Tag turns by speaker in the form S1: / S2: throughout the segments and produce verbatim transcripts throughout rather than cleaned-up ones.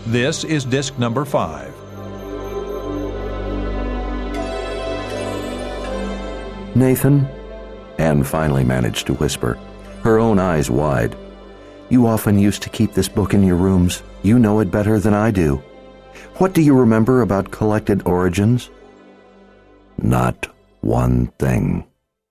S1: This is disc number five.
S2: Nathan, Anne finally managed to whisper, her own eyes wide. You often used to keep this book in your rooms. You know it better than I do. What do you remember about collected origins? Not one thing.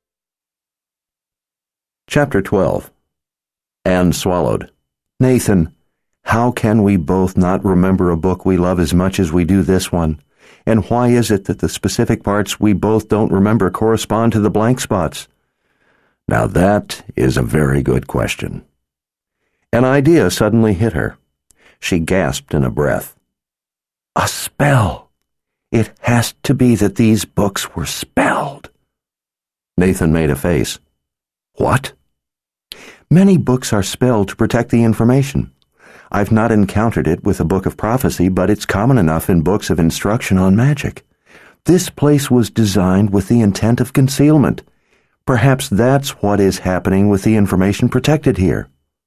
S2: Chapter twelve. Anne swallowed. Nathan, how can we both not remember a book we love as much as we do this one? And why is it that the specific parts we both don't remember correspond to the blank spots? Now that is a very good question. An idea suddenly hit her. She gasped in a breath. A spell! It has to be that these books were spelled. Nathan made a face. What? Many books are spelled to protect the information. I've not encountered it with a book of prophecy, but it's common enough in books of instruction on magic. This place was designed with the intent of concealment. Perhaps that's what is happening with the information protected here.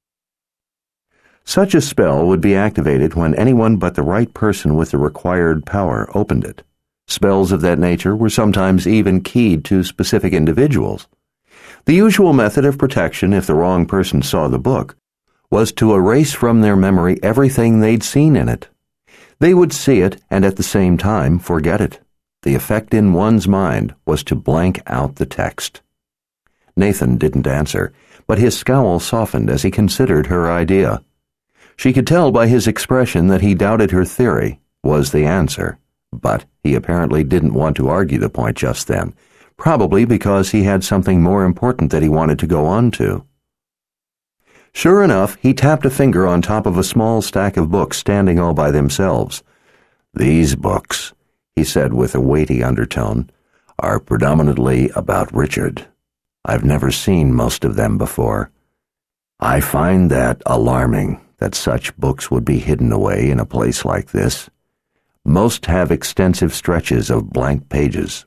S2: Such a spell would be activated when anyone but the right person with the required power opened it. Spells of that nature were sometimes even keyed to specific individuals. The usual method of protection, if the wrong person saw the book, was to erase from their memory everything they'd seen in it. They would see it and at the same time forget it. The effect in one's mind was to blank out the text. Nathan didn't answer, but his scowl softened as he considered her idea. She could tell by his expression that he doubted her theory was the answer, but he apparently didn't want to argue the point just then, probably because he had something more important that he wanted to go on to. Sure enough, he tapped a finger on top of a small stack of books standing all by themselves. These books, he said with a weighty undertone, are predominantly about Richard. I've never seen most of them before. I find that alarming, that such books would be hidden away in a place like this. Most have extensive stretches of blank pages.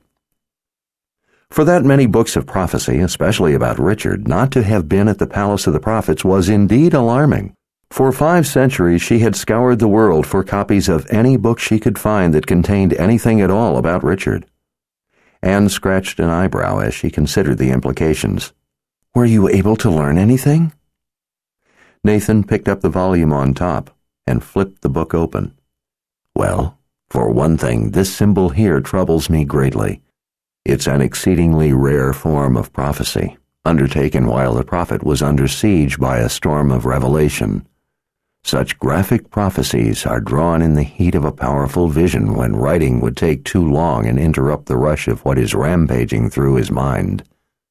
S2: For that many books of prophecy, especially about Richard, not to have been at the Palace of the Prophets was indeed alarming. For five centuries she had scoured the world for copies of any book she could find that contained anything at all about Richard. Anne scratched an eyebrow as she considered the implications. Were you able to learn anything? Nathan picked up the volume on top and flipped the book open. Well, for one thing, this symbol here troubles me greatly. It's an exceedingly rare form of prophecy, undertaken while the prophet was under siege by a storm of revelation. Such graphic prophecies are drawn in the heat of a powerful vision when writing would take too long and interrupt the rush of what is rampaging through his mind.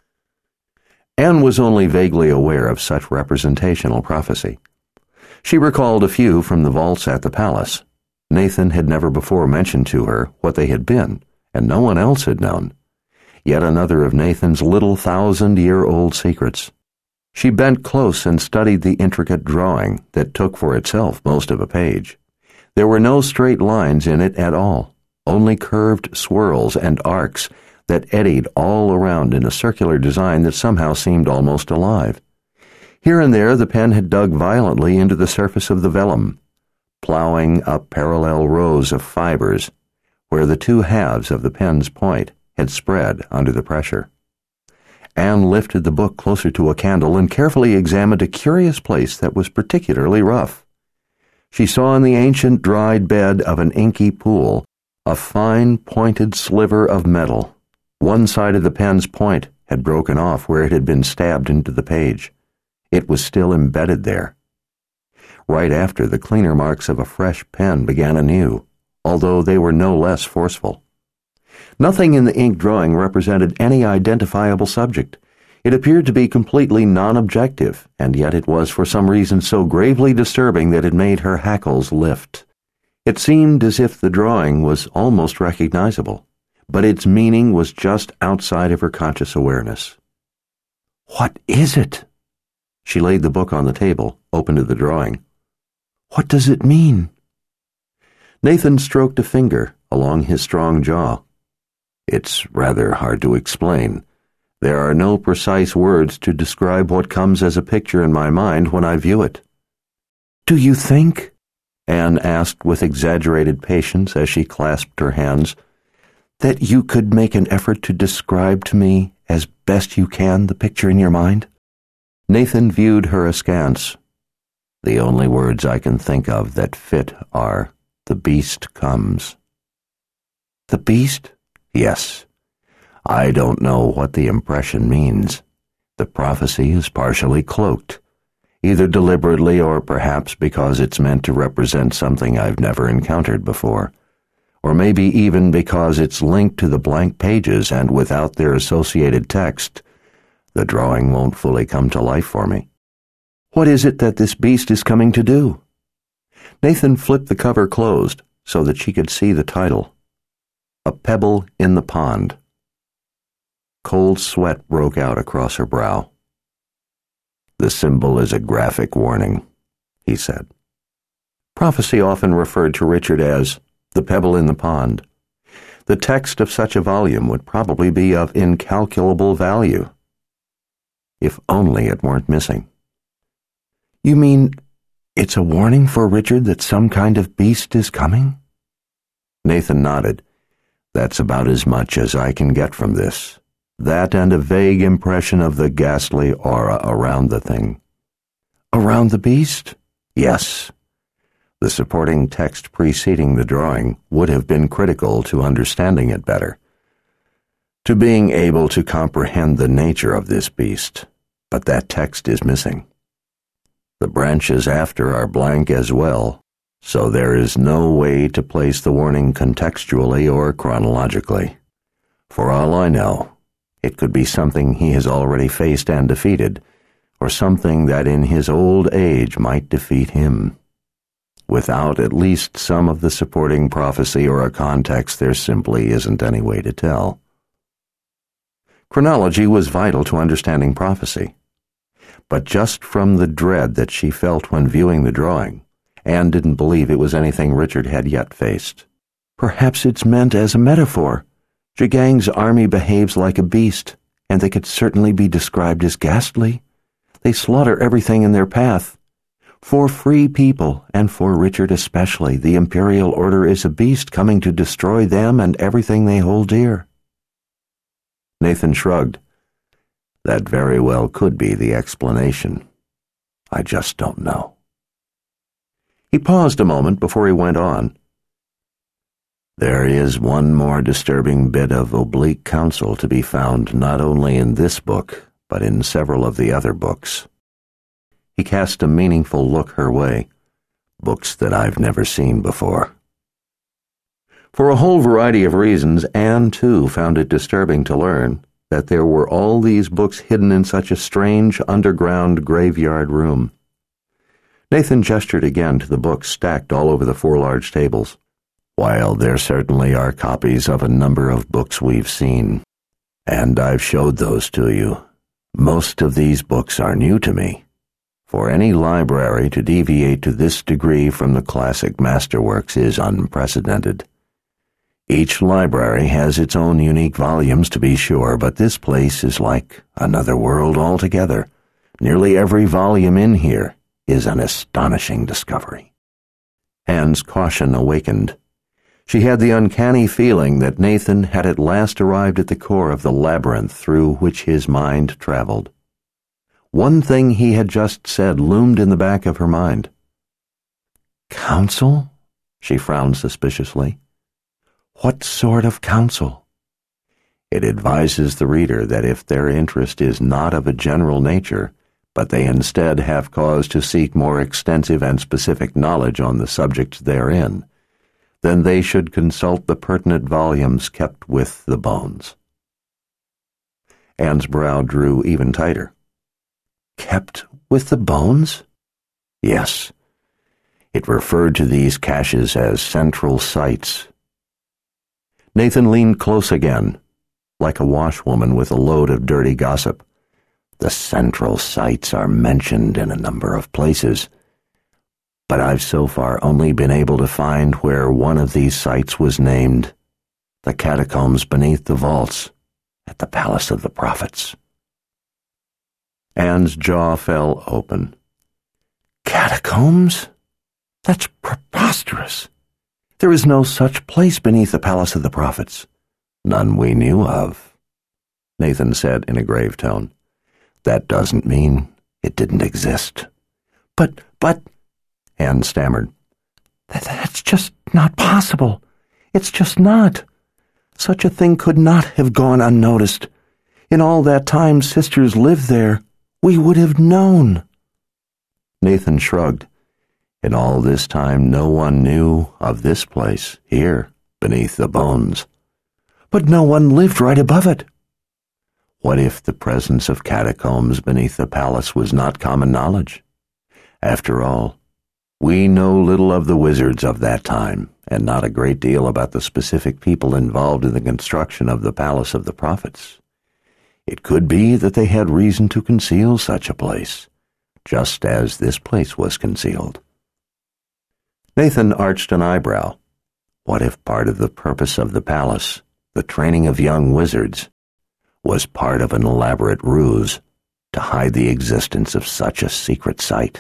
S2: Anne was only vaguely aware of such representational prophecy. She recalled a few from the vaults at the palace. Nathan had never before mentioned to her what they had been, and no one else had known. Yet another of Nathan's little thousand-year-old secrets. She bent close and studied the intricate drawing that took for itself most of a page. There were no straight lines in it at all, only curved swirls and arcs that eddied all around in a circular design that somehow seemed almost alive. Here and there the pen had dug violently into the surface of the vellum, plowing up parallel rows of fibers where the two halves of the pen's point had spread under the pressure. Anne lifted the book closer to a candle and carefully examined a curious place that was particularly rough. She saw in the ancient dried bed of an inky pool a fine pointed sliver of metal. One side of the pen's point had broken off where it had been stabbed into the page. It was still embedded there. Right after, the cleaner marks of a fresh pen began anew, although they were no less forceful. Nothing in the ink drawing represented any identifiable subject. It appeared to be completely non-objective, and yet it was for some reason so gravely disturbing that it made her hackles lift. It seemed as if the drawing was almost recognizable, but its meaning was just outside of her conscious awareness. What is it? She laid the book on the table, opened to the drawing. What does it mean? Nathan stroked a finger along his strong jaw. It's rather hard to explain. There are no precise words to describe what comes as a picture in my mind when I view it. Do you think? Anne asked with exaggerated patience as she clasped her hands, "that you could make an effort to describe to me, as best you can, the picture in your mind?" Nathan viewed her askance. "The only words I can think of that fit are, 'The beast comes.'" "The beast?" "Yes. I don't know what the impression means. The prophecy is partially cloaked, either deliberately or perhaps because it's meant to represent something I've never encountered before, or maybe even because it's linked to the blank pages and without their associated text, the drawing won't fully come to life for me." "What is it that this beast is coming to do?" Nathan flipped the cover closed so that she could see the title. "A Pebble in the Pond." Cold sweat broke out across her brow. "The symbol is a graphic warning," he said. Prophecy often referred to Richard as the pebble in the pond. The text of such a volume would probably be of incalculable value. If only it weren't missing. "You mean it's a warning for Richard that some kind of beast is coming?" Nathan nodded. "That's about as much as I can get from this. That and a vague impression of the ghastly aura around the thing." "Around the beast?" "Yes." The supporting text preceding the drawing would have been critical to understanding it better, to being able to comprehend the nature of this beast, but that text is missing. The branches after are blank as well, so there is no way to place the warning contextually or chronologically. For all I know, it could be something he has already faced and defeated, or something that in his old age might defeat him. Without at least some of the supporting prophecy or a context, there simply isn't any way to tell. Chronology was vital to understanding prophecy, but just from the dread that she felt when viewing the drawing, Anne didn't believe it was anything Richard had yet faced. "Perhaps it's meant as a metaphor. Jigang's army behaves like a beast, and they could certainly be described as ghastly. They slaughter everything in their path. For free people, and for Richard especially, the Imperial Order is a beast coming to destroy them and everything they hold dear." Nathan shrugged. "That very well could be the explanation. I just don't know." He paused a moment before he went on. "There is one more disturbing bit of oblique counsel to be found not only in this book, but in several of the other books." He cast a meaningful look her way. "Books that I've never seen before." For a whole variety of reasons, Anne, too, found it disturbing to learn that there were all these books hidden in such a strange underground graveyard room. Nathan gestured again to the books stacked all over the four large tables. "While there certainly are copies of a number of books we've seen, and I've showed those to you, most of these books are new to me. For any library to deviate to this degree from the classic masterworks is unprecedented. Each library has its own unique volumes, to be sure, but this place is like another world altogether. Nearly every volume in here is an astonishing discovery." Anne's caution awakened. She had the uncanny feeling that Nathan had at last arrived at the core of the labyrinth through which his mind traveled. One thing he had just said loomed in the back of her mind. "Counsel?" She frowned suspiciously. "What sort of counsel?" "It advises the reader that if their interest is not of a general nature, but they instead have cause to seek more extensive and specific knowledge on the subjects therein, then they should consult the pertinent volumes kept with the bones." Anne's brow drew even tighter. "Kept with the bones?" "Yes. It referred to these caches as central sites." Nathan leaned close again, like a washwoman with a load of dirty gossip. "The central sites are mentioned in a number of places, but I've so far only been able to find where one of these sites was named the catacombs beneath the vaults at the Palace of the Prophets." Anne's jaw fell open. "Catacombs? That's preposterous." preposterous. There is no such place beneath the palace of the prophets. None we knew of. Nathan said in a grave tone. That doesn't mean it didn't exist. But, but, Anne stammered. That, that's just not possible. It's just not. Such a thing could not have gone unnoticed. In all that time sisters lived there, we would have known. Nathan shrugged. In all this time no one knew of this place, here, beneath the bones. But no one lived right above it. What if the presence of catacombs beneath the palace was not common knowledge? After all, we know little of the wizards of that time, and not a great deal about the specific people involved in the construction of the Palace of the Prophets. It could be that they had reason to conceal such a place, just as this place was concealed. Nathan arched an eyebrow. What if part of the purpose of the palace, the training of young wizards, was part of an elaborate ruse to hide the existence of such a secret site?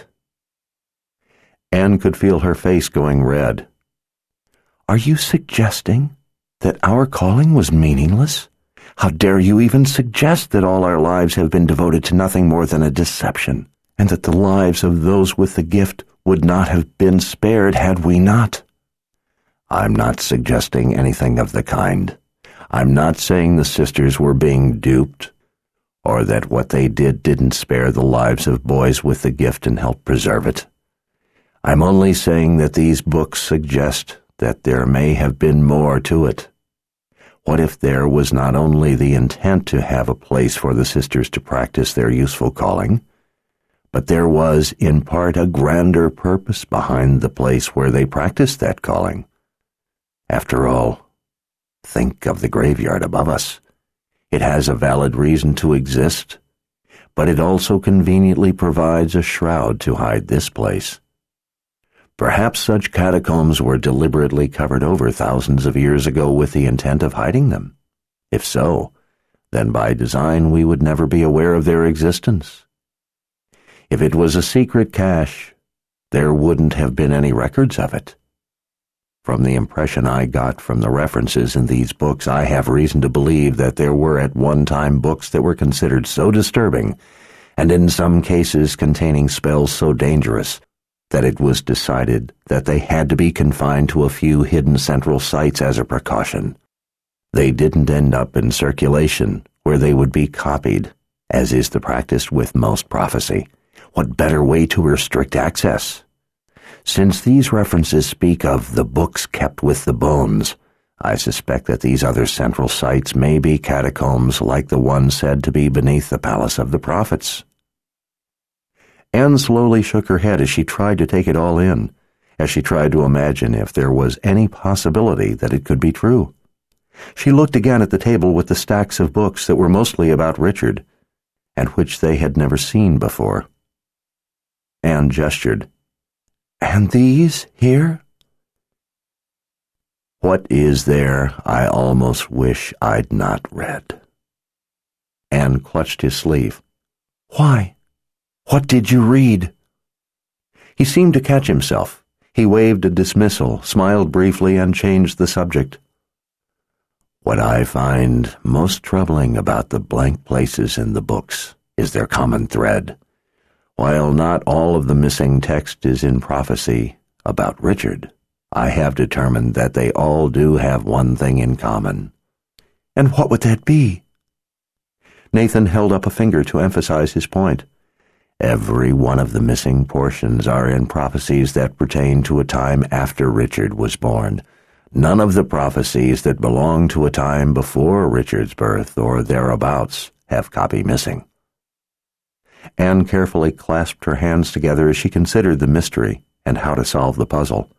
S2: Anne could feel her face going red. Are you suggesting that our calling was meaningless? How dare you even suggest that all our lives have been devoted to nothing more than a deception, and that the lives of those with the gift would not have been spared had we not? I'm not suggesting anything of the kind. I'm not saying the sisters were being duped, or that what they did didn't spare the lives of boys with the gift and help preserve it. I'm only saying that these books suggest that there may have been more to it. What if there was not only the intent to have a place for the sisters to practice their useful calling, but there was, in part, a grander purpose behind the place where they practiced that calling? After all, think of the graveyard above us. It has a valid reason to exist, but it also conveniently provides a shroud to hide this place. Perhaps such catacombs were deliberately covered over thousands of years ago with the intent of hiding them. If so, then by design we would never be aware of their existence. If it was a secret cache, there wouldn't have been any records of it. From the impression I got from the references in these books, I have reason to believe that there were at one time books that were considered so disturbing, and in some cases containing spells so dangerous, that it was decided that they had to be confined to a few hidden central sites as a precaution. They didn't end up in circulation, where they would be copied, as is the practice with most prophecy. What better way to restrict access? Since these references speak of the books kept with the bones, I suspect that these other central sites may be catacombs like the one said to be beneath the Palace of the Prophets. Anne slowly shook her head as she tried to take it all in, as she tried to imagine if there was any possibility that it could be true. She looked again at the table with the stacks of books that were mostly about Richard, and which they had never seen before. Anne gestured. And these here? What is there I almost wish I'd not read? Anne clutched his sleeve. Why? What did you read? He seemed to catch himself. He waved a dismissal, smiled briefly, and changed the subject. What I find most troubling about the blank places in the books is their common thread. While not all of the missing text is in prophecy about Richard, I have determined that they all do have one thing in common. And what would that be? Nathan held up a finger to emphasize his point. Every one of the missing portions are in prophecies that pertain to a time after Richard was born. None of the prophecies that belong to a time before Richard's birth or thereabouts have copy missing. Anne carefully clasped her hands together as she considered the mystery and how to solve the puzzle.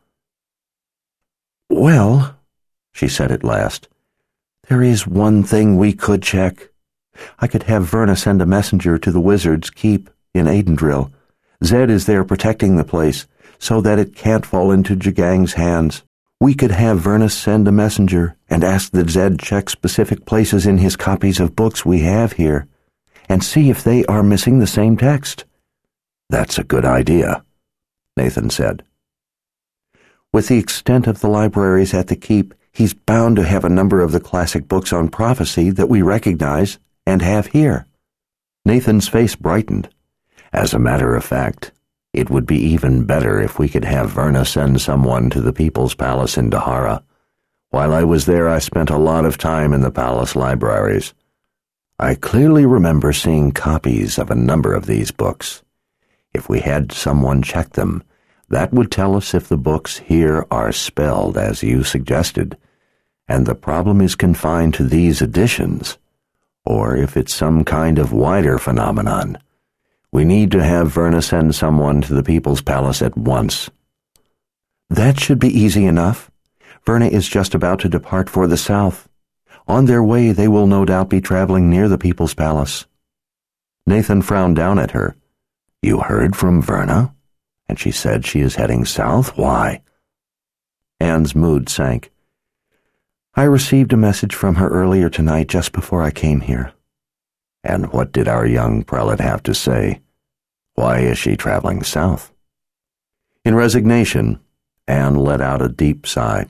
S2: Well, she said at last, there is one thing we could check. I could have Verna send a messenger to the Wizard's Keep in Aidendrill. Zed is there protecting the place, so that it can't fall into Jagang's hands. We could have Verna send a messenger and ask that Zed check specific places in his copies of books we have here, and see if they are missing the same text. That's a good idea, Nathan said. With the extent of the libraries at the keep, he's bound to have a number of the classic books on prophecy that we recognize and have here. Nathan's face brightened. As a matter of fact, it would be even better if we could have Verna send someone to the People's Palace in Dahara. While I was there, I spent a lot of time in the palace libraries. I clearly remember seeing copies of a number of these books. If we had someone check them, that would tell us if the books here are spelled as you suggested, and the problem is confined to these editions, or if it's some kind of wider phenomenon. We need to have Verna send someone to the People's Palace at once. That should be easy enough. Verna is just about to depart for the south. On their way, they will no doubt be traveling near the People's Palace. Nathan frowned down at her. You heard from Verna? And she said she is heading south? Why? Anne's mood sank. I received a message from her earlier tonight just before I came here. And what did our young prelate have to say? Why is she traveling south? In resignation, Anne let out a deep sigh.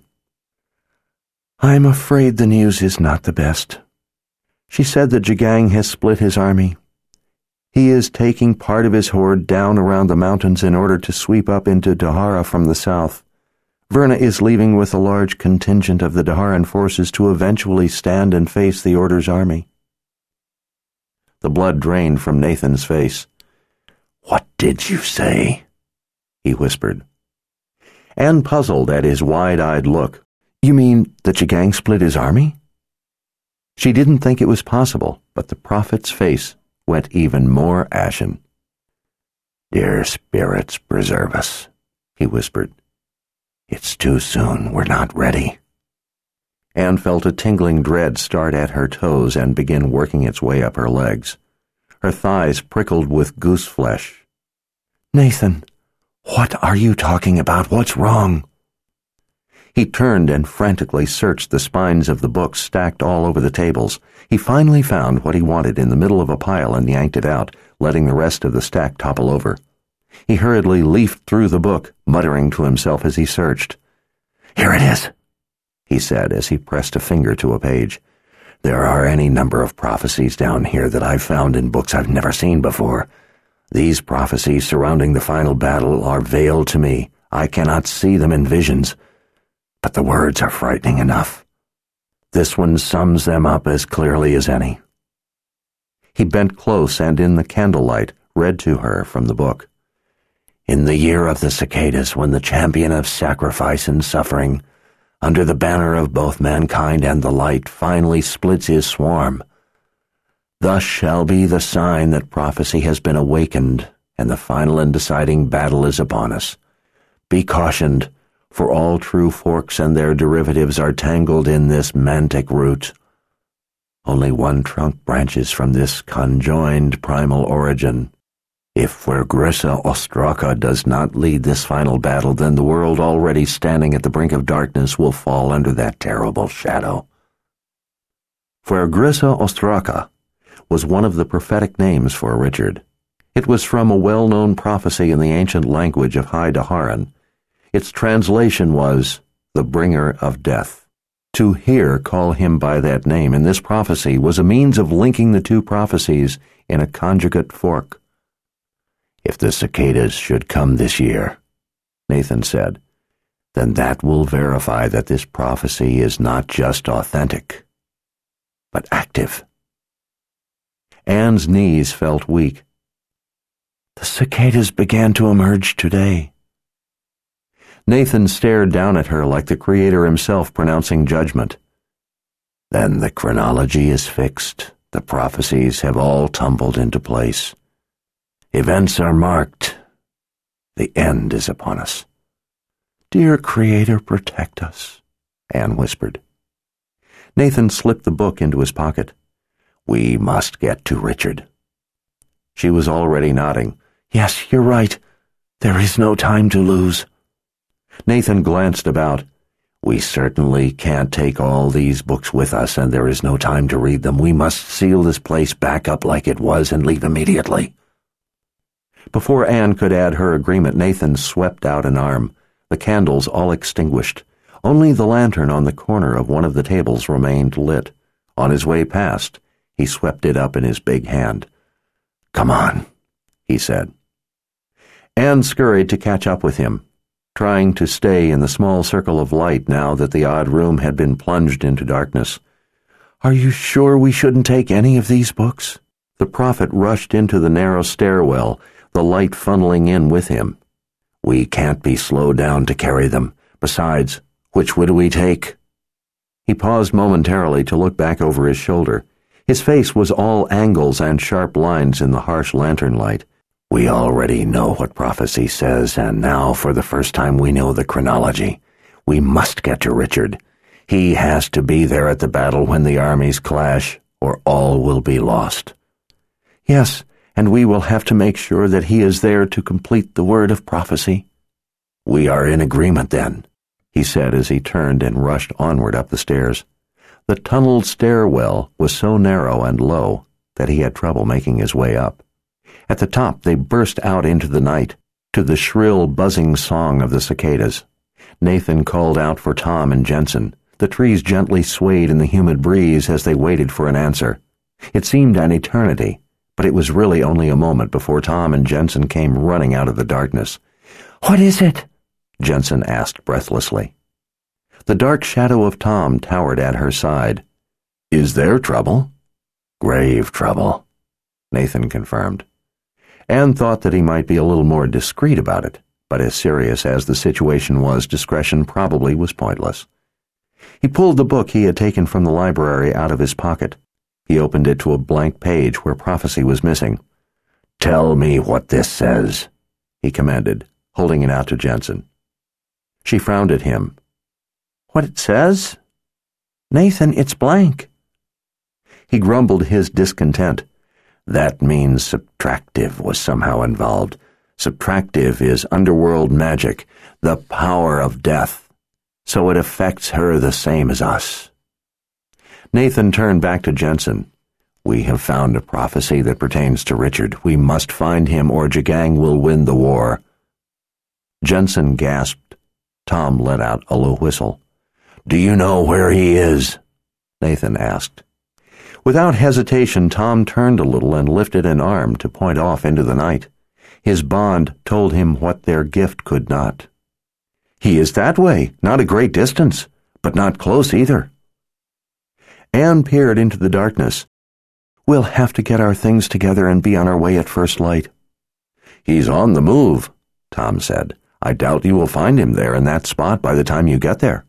S2: I'm afraid the news is not the best. She said that Jagang has split his army. He is taking part of his horde down around the mountains in order to sweep up into Dahara from the south. Verna is leaving with a large contingent of the Daharan forces to eventually stand and face the Order's army. The blood drained from Nathan's face. What did you say? He whispered. Anne puzzled at his wide-eyed look. You mean that Jagang split his army? She didn't think it was possible, but the prophet's face went even more ashen. Dear spirits, preserve us, he whispered. It's too soon. We're not ready. Anne felt a tingling dread start at her toes and begin working its way up her legs. Her thighs prickled with goose flesh. Nathan, what are you talking about? What's wrong? He turned and frantically searched the spines of the books stacked all over the tables. He finally found what he wanted in the middle of a pile and yanked it out, letting the rest of the stack topple over. He hurriedly leafed through the book, muttering to himself as he searched. Here it is, he said as he pressed a finger to a page. There are any number of prophecies down here that I've found in books I've never seen before. These prophecies surrounding the final battle are veiled to me. I cannot see them in visions. But the words are frightening enough. This one sums them up as clearly as any. He bent close and in the candlelight read to her from the book. In the year of the cicadas, when the champion of sacrifice and suffering, under the banner of both mankind and the light, finally splits his swarm, thus shall be the sign that prophecy has been awakened and the final and deciding battle is upon us. Be cautioned, for all true forks and their derivatives are tangled in this mantic root. Only one trunk branches from this conjoined primal origin. If Vergrissa Ostraka does not lead this final battle, then the world already standing at the brink of darkness will fall under that terrible shadow. Vergrissa Ostraka was one of the prophetic names for Richard. It was from a well-known prophecy in the ancient language of High Daharan. Its translation was, the bringer of death. To hear call him by that name in this prophecy was a means of linking the two prophecies in a conjugate fork. If the cicadas should come this year, Nathan said, then that will verify that this prophecy is not just authentic, but active. Anne's knees felt weak. The cicadas began to emerge today. Nathan stared down at her like the Creator himself pronouncing judgment. Then the chronology is fixed. The prophecies have all tumbled into place. Events are marked. The end is upon us. Dear Creator, protect us, Anne whispered. Nathan slipped the book into his pocket. We must get to Richard. She was already nodding. Yes, you're right. There is no time to lose. Nathan glanced about. We certainly can't take all these books with us, and there is no time to read them. We must seal this place back up like it was and leave immediately. Before Anne could add her agreement, Nathan swept out an arm. the candles all extinguished. Only the lantern on the corner of one of the tables remained lit. On his way past, he swept it up in his big hand. "Come on," he said. Anne scurried to catch up with him, trying to stay in the small circle of light now that the odd room had been plunged into darkness. "Are you sure we shouldn't take any of these books?" The prophet rushed into the narrow stairwell, the light funneling in with him. "We can't be slowed down to carry them. Besides, which would we take?" He paused momentarily to look back over his shoulder. His face was all angles and sharp lines in the harsh lantern light. "We already know what prophecy says, and now for the first time we know the chronology. We must get to Richard. He has to be there at the battle when the armies clash, or all will be lost." "Yes, and we will have to make sure that he is there to complete the word of prophecy." "We are in agreement then," he said as he turned and rushed onward up the stairs. The tunneled stairwell was so narrow and low that he had trouble making his way up. At the top they burst out into the night, to the shrill buzzing song of the cicadas. Nathan called out for Tom and Jensen. The trees gently swayed in the humid breeze as they waited for an answer. It seemed an eternity, but it was really only a moment before Tom and Jensen came running out of the darkness. "What is it?" Jensen asked breathlessly. The dark shadow of Tom towered at her side. "Is there trouble?" "Grave trouble," Nathan confirmed. Anne thought that he might be a little more discreet about it, but as serious as the situation was, discretion probably was pointless. He pulled the book he had taken from the library out of his pocket. He opened it to a blank page where prophecy was missing. "Tell me what this says," he commanded, holding it out to Jensen. She frowned at him. "What it says? Nathan, it's blank." He grumbled his discontent. "That means subtractive was somehow involved. Subtractive is underworld magic, the power of death. So it affects her the same as us." Nathan turned back to Jensen. "We have found a prophecy that pertains to Richard. We must find him or Jagang will win the war." Jensen gasped. Tom let out a low whistle. "Do you know where he is?" Nathan asked. Without hesitation, Tom turned a little and lifted an arm to point off into the night. His bond told him what their gift could not. "He is that way, not a great distance, but not close either." Anne peered into the darkness. "We'll have to get our things together and be on our way at first light." "He's on the move," Tom said. "I doubt you will find him there in that spot by the time you get there."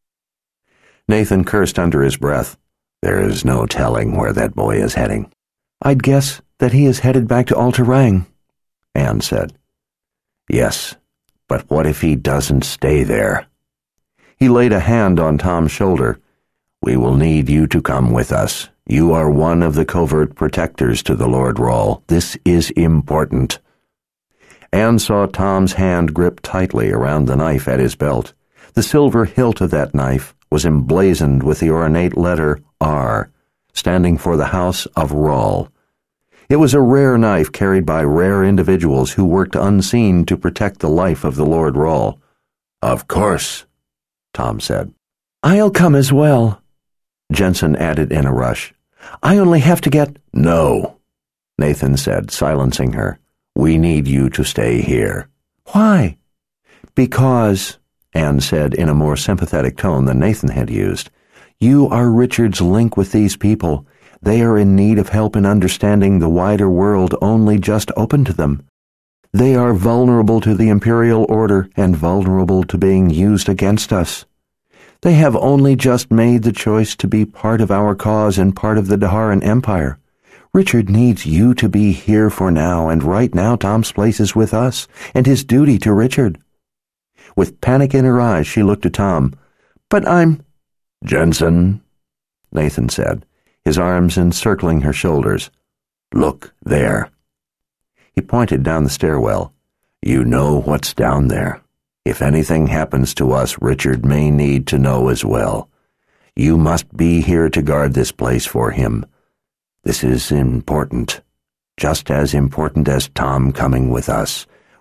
S2: Nathan cursed under his breath. "There is no telling where that boy is heading." "I'd guess that he is headed back to Altarang," Anne said. "Yes, but what if he doesn't stay there?" He laid a hand on Tom's shoulder. "We will need you to come with us. You are one of the covert protectors to the Lord Rawle. This is important." Anne saw Tom's hand grip tightly around the knife at his belt. The silver hilt of that knife was emblazoned with the ornate letter R, standing for the House of Rawle. It was a rare knife carried by rare individuals who worked unseen to protect the life of the Lord Rawle. "Of course," Tom said. "I'll come as well," Jensen added in a rush. "I only have to get—" "No," Nathan said, silencing her. "We need you to stay here." "Why?" "Because," Anne said in a more sympathetic tone than Nathan had used, "you are Richard's link with these people. They are in need of help in understanding the wider world only just open to them. They are vulnerable to the Imperial Order and vulnerable to being used against us. They have only just made the choice to be part of our cause and part of the Daharan Empire. Richard needs you to be here for now, and right now Tom's place is with us, and his duty to Richard." With panic in her eyes, she looked at Tom. "But I'm—" "Jensen," Nathan said, his arms encircling her shoulders. "Look there." He pointed down the stairwell. "You know what's down there. If anything happens to us, Richard may need to know as well. You must be here to guard this place for him. This is important, just as important as Tom coming with us.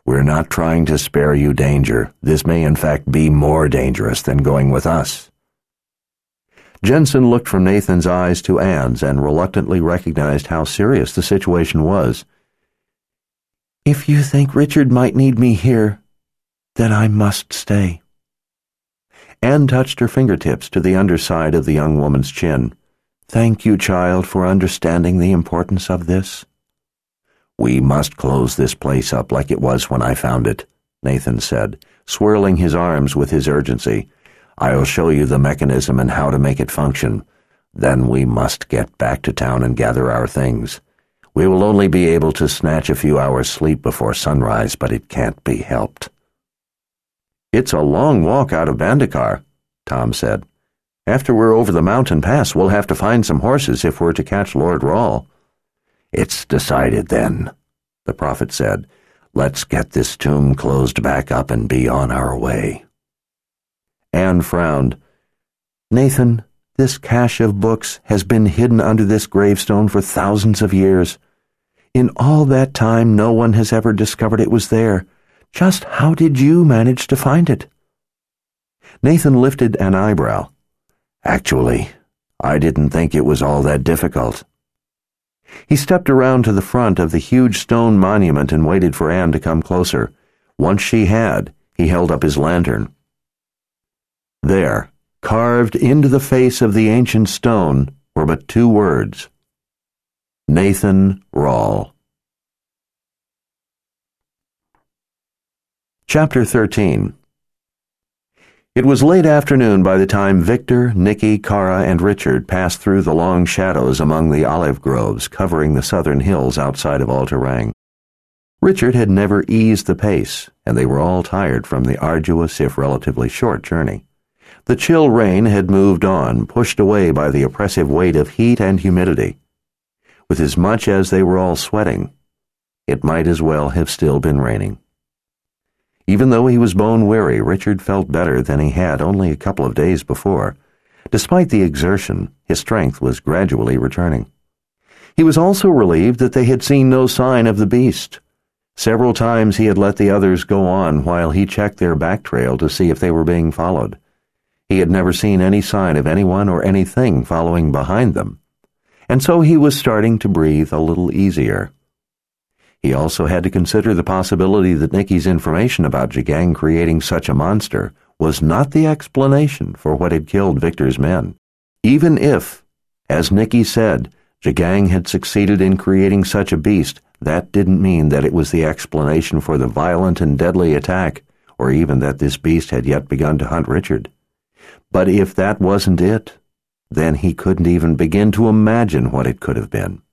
S2: We're not trying to spare you danger. This may in fact be more dangerous than going with us." Jensen looked from Nathan's eyes to Anne's and reluctantly recognized how serious the situation was. "If you think Richard might need me here, then I must stay." Anne touched her fingertips to the underside of the young woman's chin. "Thank you, child, for understanding the importance of this." "We must close this place up like it was when I found it," Nathan said, swirling his arms with his urgency. "I'll show you the mechanism and how to make it function. Then we must get back to town and gather our things. We will only be able to snatch a few hours' sleep before sunrise, but it can't be helped." "It's a long walk out of Bandikar," Tom said. "After we're over the mountain pass, we'll have to find some horses if we're to catch Lord Rawl." "It's decided then," the prophet said. "Let's get this tomb closed back up and be on our way." Anne frowned. "Nathan, this cache of books has been hidden under this gravestone for thousands of years. In all that time, no one has ever discovered it was there. Just how did you manage to find it?" Nathan lifted an eyebrow. "Actually, I didn't think it was all that difficult." He stepped around to the front of the huge stone monument and waited for Anne to come closer. Once she had, he held up his lantern. There, carved into the face of the ancient stone, were but two words: Nathan Rawl. Chapter thirteen. It was late afternoon by the time Victor, Nicky, Kara, and Richard passed through the long shadows among the olive groves covering the southern hills outside of Altarang. Richard had never eased the pace, and they were all tired from the arduous, if relatively short, journey. The chill rain had moved on, pushed away by the oppressive weight of heat and humidity. With as much as they were all sweating, it might as well have still been raining. Even though he was bone-weary, Richard felt better than he had only a couple of days before. Despite the exertion, his strength was gradually returning. He was also relieved that they had seen no sign of the beast. Several times he had let the others go on while he checked their back trail to see if they were being followed. He had never seen any sign of anyone or anything following behind them, and so he was starting to breathe a little easier. He also had to consider the possibility that Nicky's information about Jagang creating such a monster was not the explanation for what had killed Victor's men. Even if, as Nicky said, Jagang had succeeded in creating such a beast, that didn't mean that it was the explanation for the violent and deadly attack, or even that this beast had yet begun to hunt Richard. But if that wasn't it, then he couldn't even begin to imagine what it could have been.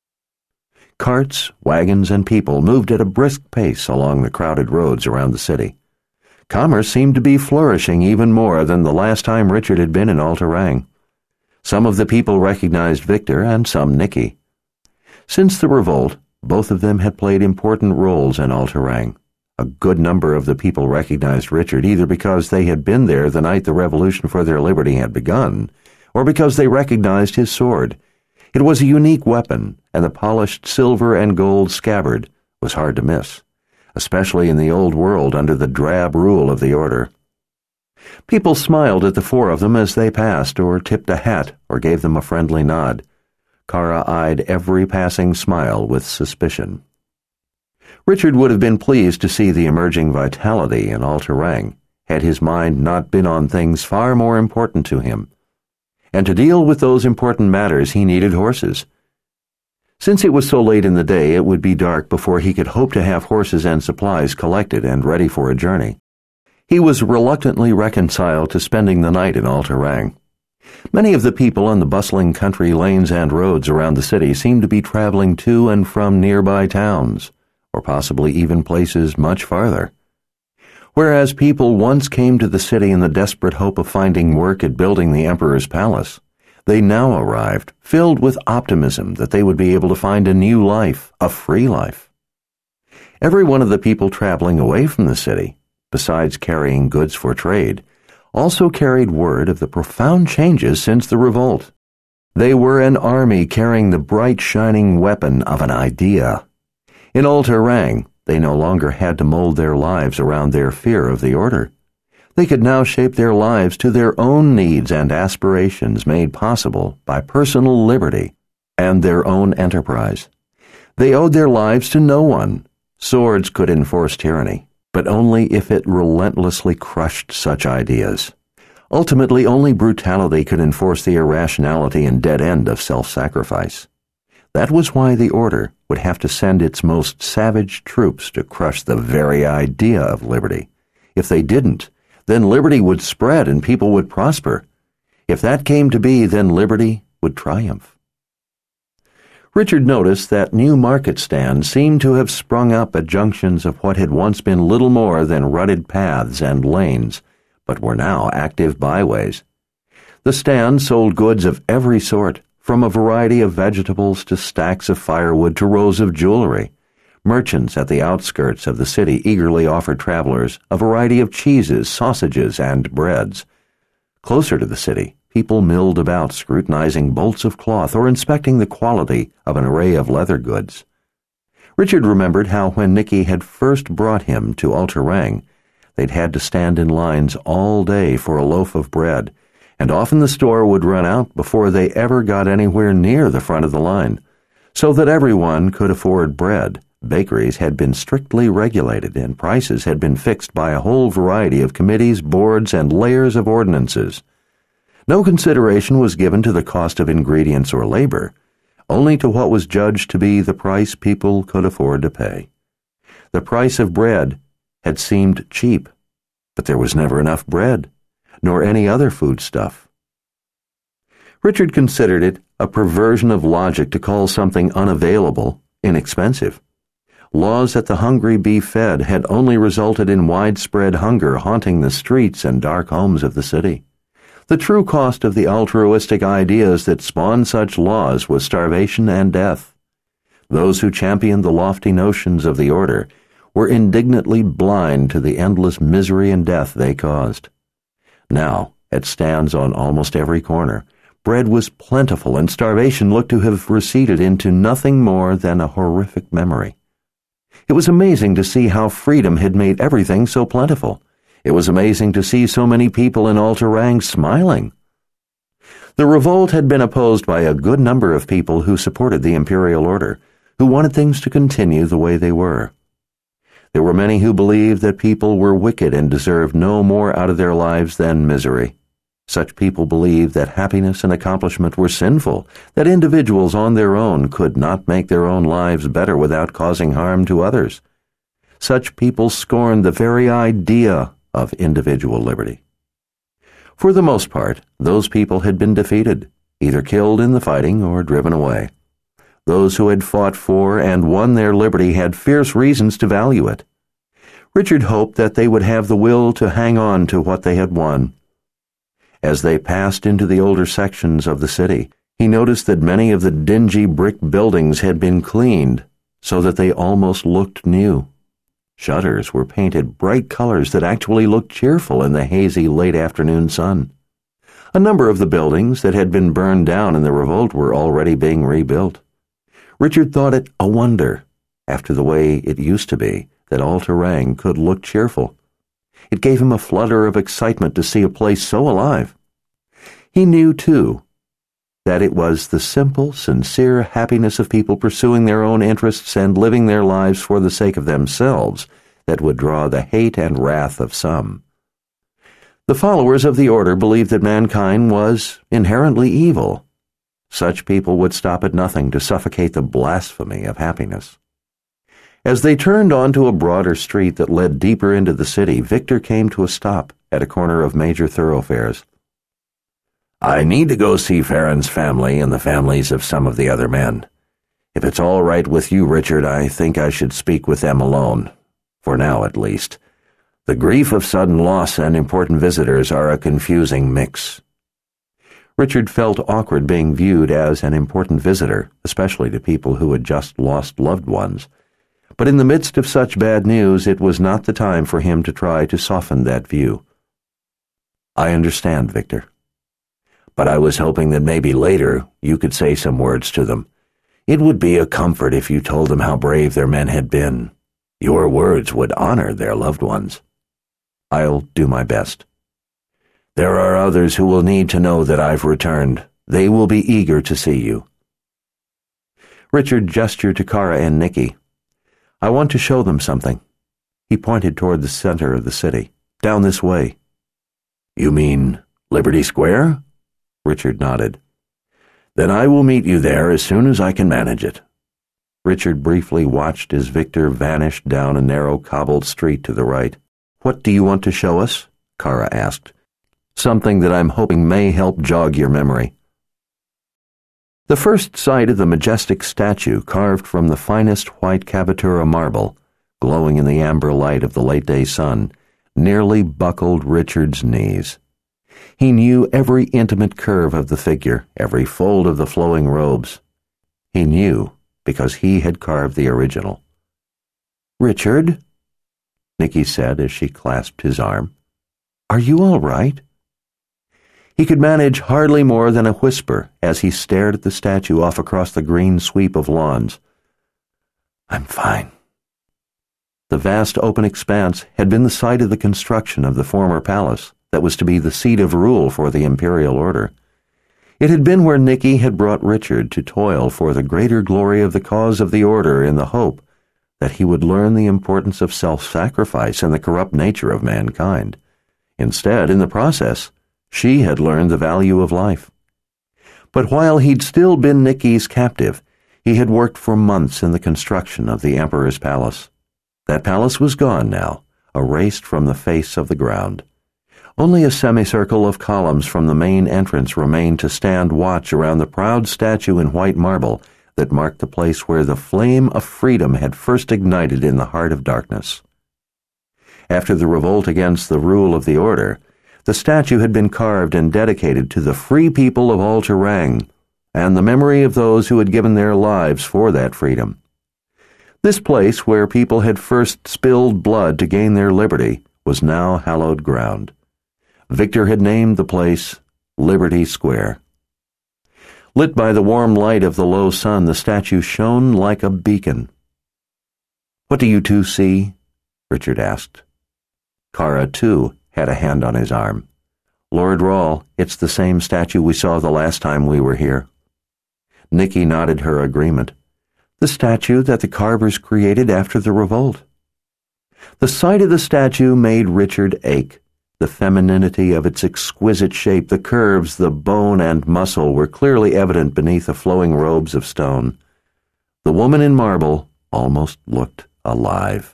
S2: Carts, wagons, and people moved at a brisk pace along the crowded roads around the city. Commerce seemed to be flourishing even more than the last time Richard had been in Altarang. Some of the people recognized Victor and some Nicky. Since the revolt, both of them had played important roles in Altarang. A good number of the people recognized Richard either because they had been there the night the revolution for their liberty had begun, or because they recognized his sword. It was a unique weapon, and the polished silver and gold scabbard was hard to miss, especially in the old world under the drab rule of the Order. People smiled at the four of them as they passed, or tipped a hat, or gave them a friendly nod. Kara eyed every passing smile with suspicion. Richard would have been pleased to see the emerging vitality in Altarang, had his mind not been on things far more important to him. And to deal with those important matters he needed horses. Since it was so late in the day, it would be dark before he could hope to have horses and supplies collected and ready for a journey. He was reluctantly reconciled to spending the night in Altarang. Many of the people on the bustling country lanes and roads around the city seemed to be traveling to and from nearby towns, or possibly even places much farther. Whereas people once came to the city in the desperate hope of finding work at building the Emperor's palace, they now arrived, filled with optimism that they would be able to find a new life, a free life. Every one of the people traveling away from the city, besides carrying goods for trade, also carried word of the profound changes since the revolt. They were an army carrying the bright shining weapon of an idea. In Altarang, They no longer had to mold their lives around their fear of the order. They could now shape their lives to their own needs and aspirations made possible by personal liberty and their own enterprise. They owed their lives to no one. Swords could enforce tyranny, but only if it relentlessly crushed such ideas. Ultimately, only brutality could enforce the irrationality and dead end of self-sacrifice. That was why the order would have to send its most savage troops to crush the very idea of liberty. If they didn't, then liberty would spread and people would prosper. If that came to be, then liberty would triumph. Richard noticed that new market stands seemed to have sprung up at junctions of what had once been little more than rutted paths and lanes, but were now active byways. The stands sold goods of every sort, from a variety of vegetables to stacks of firewood to rows of jewelry. Merchants at the outskirts of the city eagerly offered travelers a variety of cheeses, sausages, and breads. Closer to the city, people milled about scrutinizing bolts of cloth or inspecting the quality of an array of leather goods. Richard remembered how when Nicky had first brought him to Altarang, they'd had to stand in lines all day for a loaf of bread, and often the store would run out before they ever got anywhere near the front of the line. So that everyone could afford bread, bakeries had been strictly regulated and prices had been fixed by a whole variety of committees, boards, and layers of ordinances. No consideration was given to the cost of ingredients or labor, only to what was judged to be the price people could afford to pay. The price of bread had seemed cheap, but there was never enough bread, nor any other foodstuff. Richard considered it a perversion of logic to call something unavailable inexpensive. Laws that the hungry be fed had only resulted in widespread hunger haunting the streets and dark homes of the city. The true cost of the altruistic ideas that spawned such laws was starvation and death. Those who championed the lofty notions of the order were indignantly blind to the endless misery and death they caused. Now, at stands on almost every corner, bread was plentiful and starvation looked to have receded into nothing more than a horrific memory. It was amazing to see how freedom had made everything so plentiful. It was amazing to see so many people in Altarang smiling. The revolt had been opposed by a good number of people who supported the imperial order, who wanted things to continue the way they were. There were many who believed that people were wicked and deserved no more out of their lives than misery. Such people believed that happiness and accomplishment were sinful, that individuals on their own could not make their own lives better without causing harm to others. Such people scorned the very idea of individual liberty. For the most part, those people had been defeated, either killed in the fighting or driven away. Those who had fought for and won their liberty had fierce reasons to value it. Richard hoped that they would have the will to hang on to what they had won. As they passed into the older sections of the city, he noticed that many of the dingy brick buildings had been cleaned so that they almost looked new. Shutters were painted bright colors that actually looked cheerful in the hazy late afternoon sun. A number of the buildings that had been burned down in the revolt were already being rebuilt. Richard thought it a wonder, after the way it used to be, that Altarang could look cheerful. It gave him a flutter of excitement to see a place so alive. He knew, too, that it was the simple, sincere happiness of people pursuing their own interests and living their lives for the sake of themselves that would draw the hate and wrath of some. The followers of the order believed that mankind was inherently evil. Such people would stop at nothing to suffocate the blasphemy of happiness. As they turned onto a broader street that led deeper into the city, Victor came to a stop at a corner of major thoroughfares. "I need to go see Farron's family and the families of some of the other men. If it's all right with you, Richard, I think I should speak with them alone, for now at least. The grief of sudden loss and important visitors are a confusing mix." Richard felt awkward being viewed as an important visitor, especially to people who had just lost loved ones. But in the midst of such bad news, it was not the time for him to try to soften that view. "I understand, Victor. But I was hoping that maybe later you could say some words to them. It would be a comfort if you told them how brave their men had been. Your words would honor their loved ones. I'll do my best. There are others who will need to know that I've returned. They will be eager to see you. Richard gestured to Kara and Nicky. I want to show them something. He pointed toward the center of the city. Down this way. You mean Liberty Square? Richard nodded. Then I will meet you there as soon as I can manage it. Richard briefly watched as Victor vanished down a narrow cobbled street to the right. What do you want to show us? Kara asked. Something that I'm hoping may help jog your memory. The first sight of the majestic statue carved from the finest white Cavatura marble, glowing in the amber light of the late-day sun, nearly buckled Richard's knees. He knew every intimate curve of the figure, every fold of the flowing robes. He knew because he had carved the original. Richard, Nicky said as she clasped his arm, are you all right? He could manage hardly more than a whisper as he stared at the statue off across the green sweep of lawns. I'm fine. The vast open expanse had been the site of the construction of the former palace that was to be the seat of rule for the imperial order. It had been where Nicky had brought Richard to toil for the greater glory of the cause of the order in the hope that he would learn the importance of self-sacrifice and the corrupt nature of mankind. Instead, in the process, she had learned the value of life. But while he'd still been Nicky's captive, he had worked for months in the construction of the Emperor's palace. That palace was gone now, erased from the face of the ground. Only a semicircle of columns from the main entrance remained to stand watch around the proud statue in white marble that marked the place where the flame of freedom had first ignited in the heart of darkness. After the revolt against the rule of the order, the statue had been carved and dedicated to the free people of All Terang and the memory of those who had given their lives for that freedom. This place, where people had first spilled blood to gain their liberty, was now hallowed ground. Victor had named the place Liberty Square. Lit by the warm light of the low sun, the statue shone like a beacon. What do you two see? Richard asked. Kara, too, had a hand on his arm. Lord Rawl, it's the same statue we saw the last time we were here. Nicky nodded her agreement. The statue that the carvers created after the revolt. The sight of the statue made Richard ache. The femininity of its exquisite shape, the curves, the bone and muscle were clearly evident beneath the flowing robes of stone. The woman in marble almost looked alive.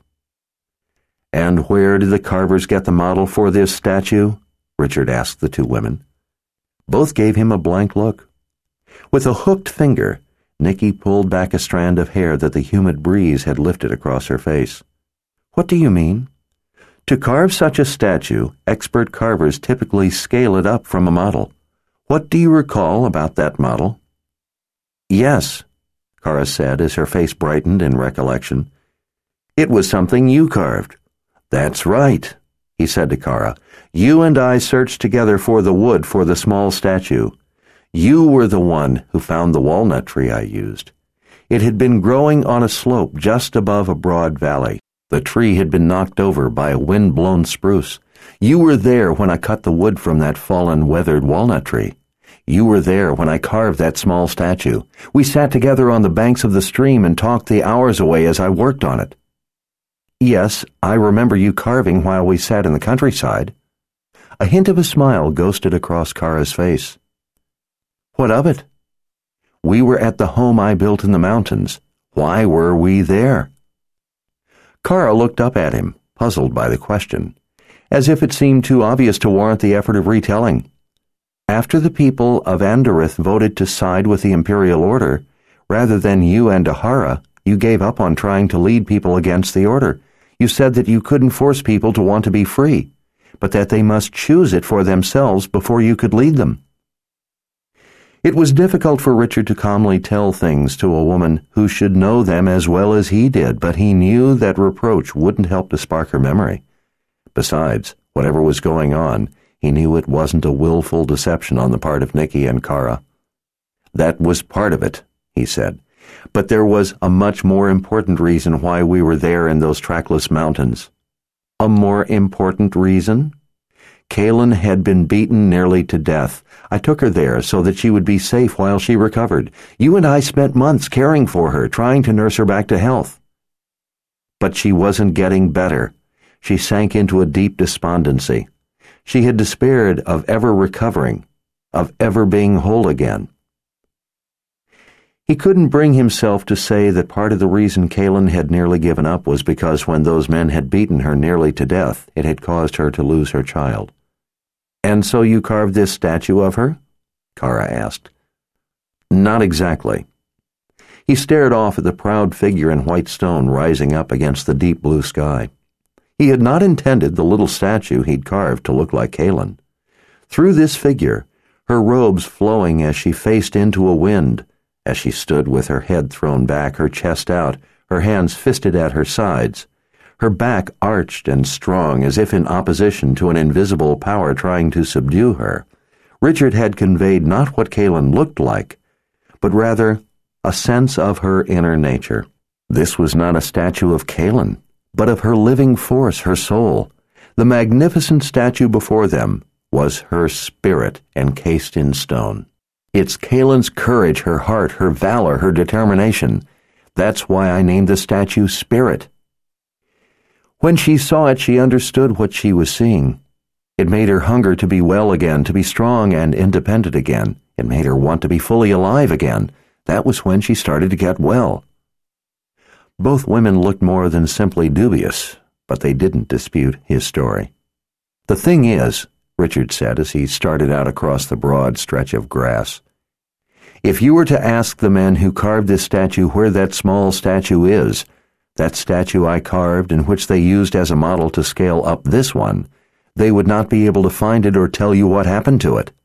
S2: And where did the carvers get the model for this statue? Richard asked the two women. Both gave him a blank look. With a hooked finger, Nicky pulled back a strand of hair that the humid breeze had lifted across her face. What do you mean? To carve such a statue, expert carvers typically scale it up from a model. What do you recall about that model? Yes, Kara said as her face brightened in recollection. It was something you carved. That's right, he said to Kara. You and I searched together for the wood for the small statue. You were the one who found the walnut tree I used. It had been growing on a slope just above a broad valley. The tree had been knocked over by a wind-blown spruce. You were there when I cut the wood from that fallen, weathered walnut tree. You were there when I carved that small statue. We sat together on the banks of the stream and talked the hours away as I worked on it. Yes, I remember you carving while we sat in the countryside. A hint of a smile ghosted across Kara's face. What of it? We were at the home I built in the mountains. Why were we there? Kara looked up at him, puzzled by the question, as if it seemed too obvious to warrant the effort of retelling. After the people of Andorith voted to side with the Imperial Order, rather than you and Ahara, you gave up on trying to lead people against the Order. You said that you couldn't force people to want to be free, but that they must choose it for themselves before you could lead them. It was difficult for Richard to calmly tell things to a woman who should know them as well as he did, but he knew that reproach wouldn't help to spark her memory. Besides, whatever was going on, he knew it wasn't a willful deception on the part of Nicky and Kara. That was part of it, he said. But there was a much more important reason why we were there in those trackless mountains. A more important reason? Kaylin had been beaten nearly to death. I took her there so that she would be safe while she recovered. You and I spent months caring for her, trying to nurse her back to health. But she wasn't getting better. She sank into a deep despondency. She had despaired of ever recovering, of ever being whole again. He couldn't bring himself to say that part of the reason Kaylin had nearly given up was because when those men had beaten her nearly to death, it had caused her to lose her child. "And so you carved this statue of her?" Kara asked. "Not exactly." He stared off at the proud figure in white stone rising up against the deep blue sky. He had not intended the little statue he'd carved to look like Kaylin. Through this figure, her robes flowing as she faced into a wind, as she stood with her head thrown back, her chest out, her hands fisted at her sides, her back arched and strong as if in opposition to an invisible power trying to subdue her, Richard had conveyed not what Kaylin looked like, but rather a sense of her inner nature. This was not a statue of Kaylin, but of her living force, her soul. The magnificent statue before them was her spirit encased in stone. It's Kaylin's courage, her heart, her valor, her determination. That's why I named the statue Spirit. When she saw it, she understood what she was seeing. It made her hunger to be well again, to be strong and independent again. It made her want to be fully alive again. That was when she started to get well. Both women looked more than simply dubious, but they didn't dispute his story. "The thing is," Richard said as he started out across the broad stretch of grass, "if you were to ask the men who carved this statue where that small statue is, that statue I carved and which they used as a model to scale up this one, they would not be able to find it or tell you what happened to it."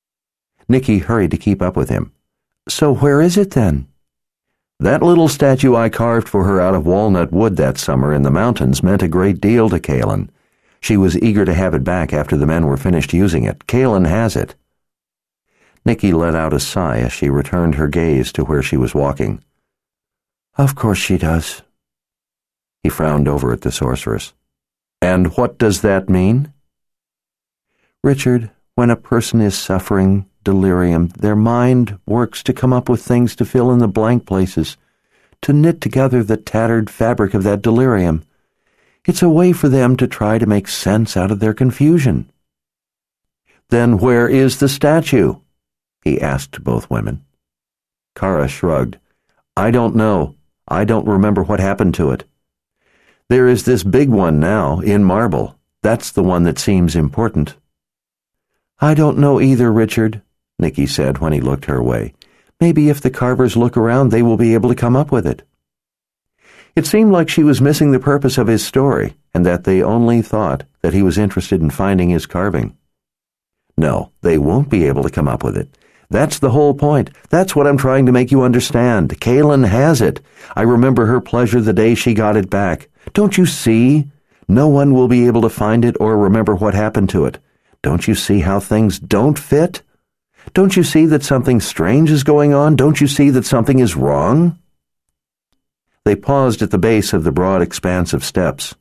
S2: Nicky hurried to keep up with him. "So where is it then?" "That little statue I carved for her out of walnut wood that summer in the mountains meant a great deal to Kaylin. She was eager to have it back after the men were finished using it. Kaylin has it." Nicky let out a sigh as she returned her gaze to where she was walking. "Of course she does." He frowned over at the sorceress. "And what does that mean?" "Richard, when a person is suffering delirium, their mind works to come up with things to fill in the blank places, to knit together the tattered fabric of that delirium. It's a way for them to try to make sense out of their confusion." "Then where is the statue?" he asked both women. Kara shrugged. "I don't know. I don't remember what happened to it. There is this big one now, in marble. That's the one that seems important." "I don't know either, Richard," Nicky said when he looked her way. "Maybe if the carvers look around, they will be able to come up with it." It seemed like she was missing the purpose of his story, and that they only thought that he was interested in finding his carving. "No, they won't be able to come up with it. That's the whole point. That's what I'm trying to make you understand. Kaylin has it. I remember her pleasure the day she got it back. Don't you see? No one will be able to find it or remember what happened to it. Don't you see how things don't fit? Don't you see that something strange is going on? Don't you see that something is wrong?" They paused at the base of the broad expanse of steps.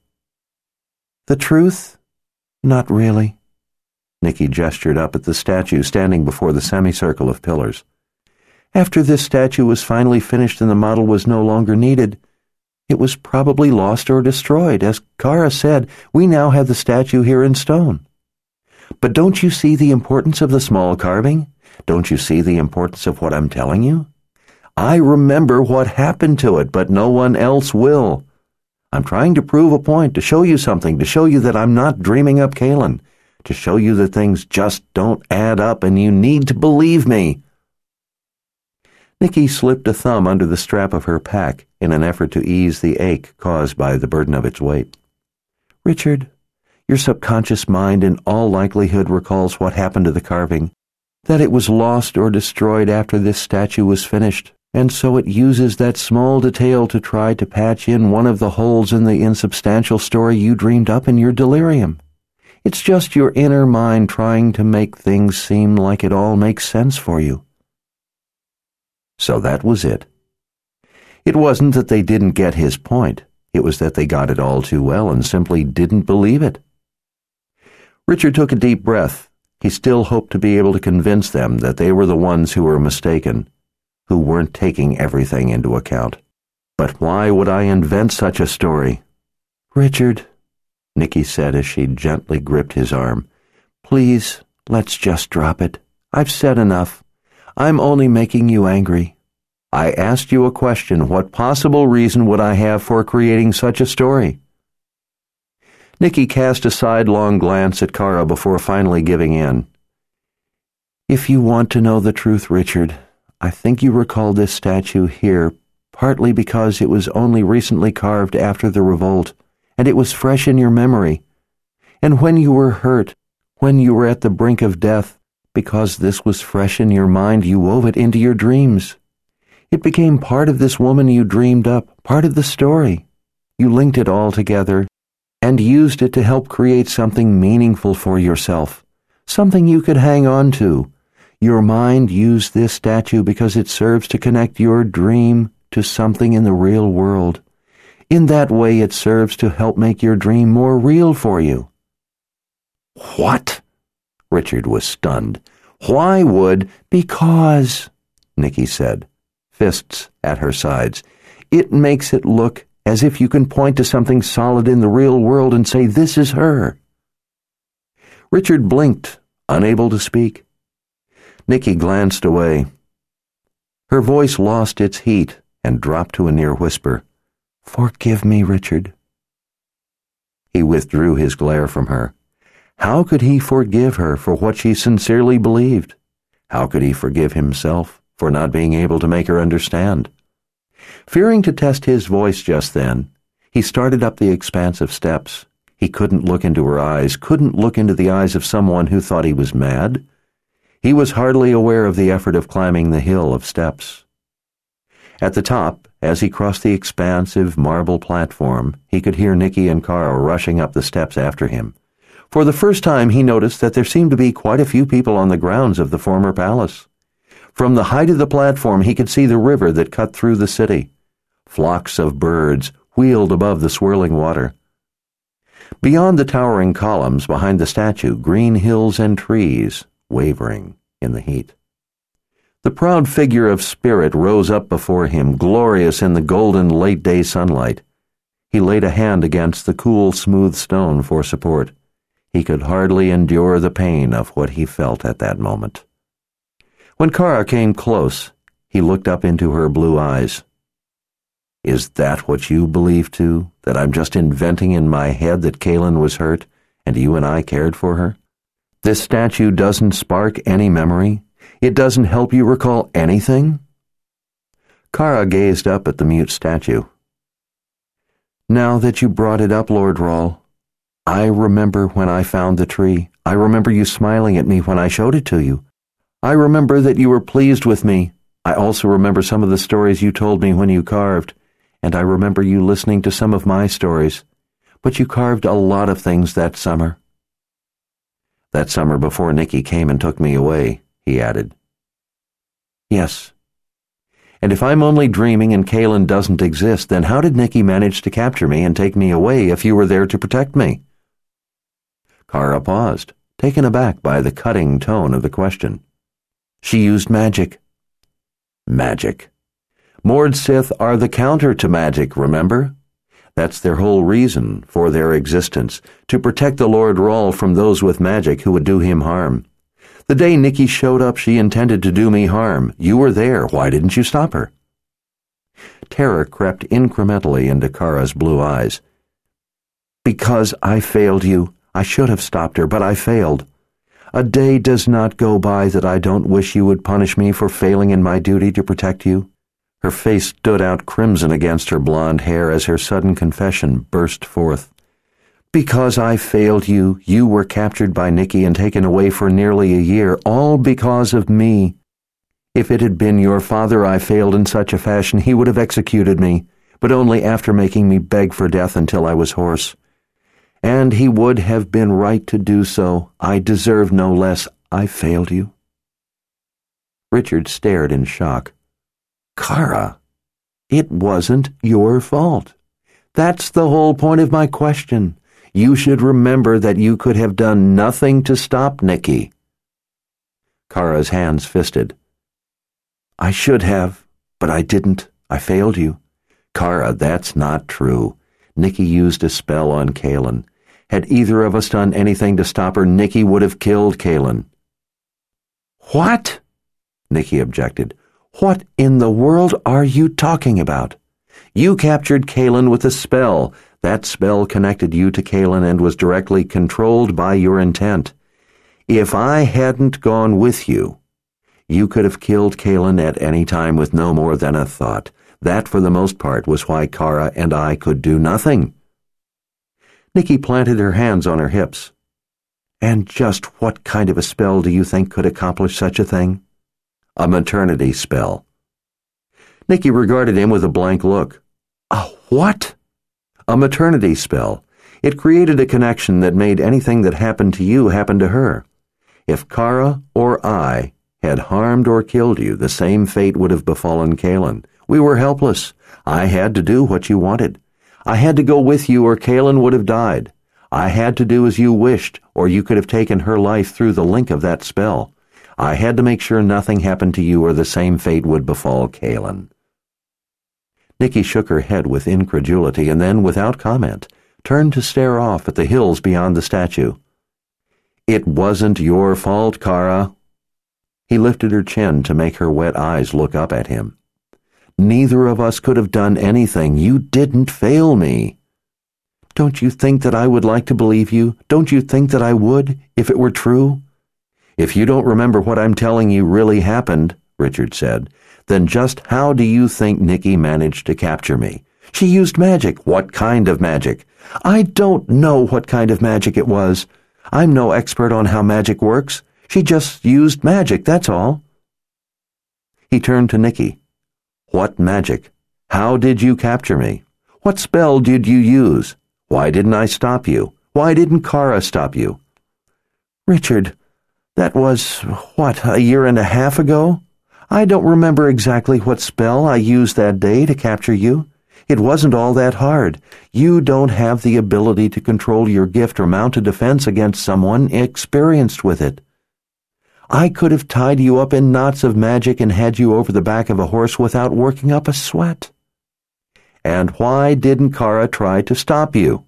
S2: "The truth? Not really." Nicky gestured up at the statue standing before the semicircle of pillars. "After this statue was finally finished and the model was no longer needed, it was probably lost or destroyed. As Kara said, we now have the statue here in stone. But don't you see the importance of the small carving? Don't you see the importance of what I'm telling you? I remember what happened to it, but no one else will. I'm trying to prove a point, to show you something, to show you that I'm not dreaming up Kaylin, to show you that things just don't add up and you need to believe me." Nicky slipped a thumb under the strap of her pack in an effort to ease the ache caused by the burden of its weight. "Richard, your subconscious mind in all likelihood recalls what happened to the carving, that it was lost or destroyed after this statue was finished, and so it uses that small detail to try to patch in one of the holes in the insubstantial story you dreamed up in your delirium. It's just your inner mind trying to make things seem like it all makes sense for you." So that was it. It wasn't that they didn't get his point. It was that they got it all too well and simply didn't believe it. Richard took a deep breath. He still hoped to be able to convince them that they were the ones who were mistaken, who weren't taking everything into account. But why would I invent such a story? Richard, Nicky said as she gently gripped his arm, please, let's just drop it. I've said enough. I'm only making you angry. I asked you a question. What possible reason would I have for creating such a story? Nicky cast a sidelong glance at Kara before finally giving in. If you want to know the truth, Richard, I think you recall this statue here partly because it was only recently carved after the revolt, and it was fresh in your memory. And when you were hurt, when you were at the brink of death, because this was fresh in your mind, you wove it into your dreams. It became part of this woman you dreamed up, part of the story. You linked it all together and used it to help create something meaningful for yourself, something you could hang on to. Your mind used this statue because it serves to connect your dream to something in the real world. In that way, it serves to help make your dream more real for you. What? Richard was stunned. Why would... Because, Nicky said, fists at her sides. It makes it look as if you can point to something solid in the real world and say, this is her. Richard blinked, unable to speak. Nicky glanced away. Her voice lost its heat and dropped to a near whisper. Forgive me, Richard. He withdrew his glare from her. How could he forgive her for what she sincerely believed? How could he forgive himself for not being able to make her understand? Fearing to test his voice just then, he started up the expansive steps. He couldn't look into her eyes, couldn't look into the eyes of someone who thought he was mad. He was hardly aware of the effort of climbing the hill of steps. At the top, as he crossed the expansive marble platform, he could hear Nicky and Kara rushing up the steps after him. For the first time, he noticed that there seemed to be quite a few people on the grounds of the former palace. From the height of the platform, he could see the river that cut through the city. Flocks of birds wheeled above the swirling water. Beyond the towering columns behind the statue, green hills and trees, wavering in the heat. The proud figure of Spirit rose up before him, glorious in the golden late-day sunlight. He laid a hand against the cool, smooth stone for support. He could hardly endure the pain of what he felt at that moment. When Kara came close, he looked up into her blue eyes. Is that what you believe too, that I'm just inventing in my head that Kaylin was hurt, and you and I cared for her? This statue doesn't spark any memory? It doesn't help you recall anything? Kara gazed up at the mute statue. Now that you brought it up, Lord Rahl, I remember when I found the tree. I remember you smiling at me when I showed it to you. I remember that you were pleased with me. I also remember some of the stories you told me when you carved, and I remember you listening to some of my stories. But you carved a lot of things that summer. That summer before Nicky came and took me away, he added. Yes. And if I'm only dreaming and Kaylin doesn't exist, then how did Nicky manage to capture me and take me away if you were there to protect me? Kara paused, taken aback by the cutting tone of the question. She used magic. Magic. Mord Sith are the counter to magic, remember? That's their whole reason for their existence, to protect the Lord Rahl from those with magic who would do him harm. The day Nicky showed up, she intended to do me harm. You were there. Why didn't you stop her? Terror crept incrementally into Kara's blue eyes. Because I failed you. I should have stopped her, but I failed. A day does not go by that I don't wish you would punish me for failing in my duty to protect you. Her face stood out crimson against her blonde hair as her sudden confession burst forth. Because I failed you, you were captured by Nicky and taken away for nearly a year, all because of me. If it had been your father I failed in such a fashion, he would have executed me, but only after making me beg for death until I was hoarse. And he would have been right to do so. I deserve no less. I failed you. Richard stared in shock. Kara, It wasn't your fault. That's the whole point of my question. You should remember that you could have done nothing to stop Nikki. Kara's hands fisted. I should have, but I didn't. I failed you. Kara, that's not true. Nikki used a spell on Kaylin. Had either of us done anything to stop her, Nikki would have killed Kaylin. What? Nikki objected. What in the world are you talking about? You captured Kaylin with a spell. That spell connected you to Kaylin and was directly controlled by your intent. If I hadn't gone with you, you could have killed Kaylin at any time with no more than a thought. That, for the most part, was why Kara and I could do nothing. Nikki planted her hands on her hips. And just what kind of a spell do you think could accomplish such a thing? A maternity spell. Nikki regarded him with a blank look. A what? A maternity spell. It created a connection that made anything that happened to you happen to her. If Kara or I had harmed or killed you, the same fate would have befallen Kaylin. We were helpless. I had to do what you wanted. I had to go with you or Kaylin would have died. I had to do as you wished, or you could have taken her life through the link of that spell. I had to make sure nothing happened to you or the same fate would befall Kaylin. Nikki shook her head with incredulity and then, without comment, turned to stare off at the hills beyond the statue. It wasn't your fault, Kara. He lifted her chin to make her wet eyes look up at him. Neither of us could have done anything. You didn't fail me. Don't you think that I would like to believe you? Don't you think that I would, if it were true? If you don't remember what I'm telling you really happened, Richard said, then just how do you think Nikki managed to capture me? She used magic. What kind of magic? I don't know what kind of magic it was. I'm no expert on how magic works. She just used magic, that's all. He turned to Nikki. What magic? How did you capture me? What spell did you use? Why didn't I stop you? Why didn't Kara stop you? Richard, that was, what, a year and a half ago? I don't remember exactly what spell I used that day to capture you. It wasn't all that hard. You don't have the ability to control your gift or mount a defense against someone experienced with it. I could have tied you up in knots of magic and had you over the back of a horse without working up a sweat. And why didn't Kara try to stop you?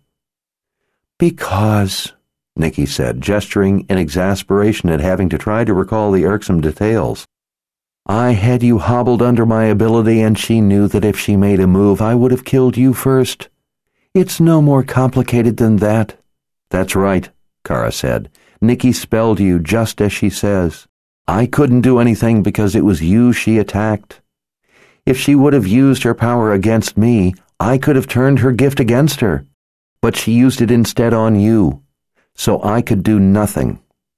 S2: Because, Nikki said, gesturing in exasperation at having to try to recall the irksome details. I had you hobbled under my ability, and she knew that if she made a move, I would have killed you first. It's no more complicated than that. That's right, Kara said. Nikki spelled you just as she says. I couldn't do anything because it was you she attacked. If she would have used her power against me, I could have turned her gift against her. But she used it instead on you, so I could do nothing.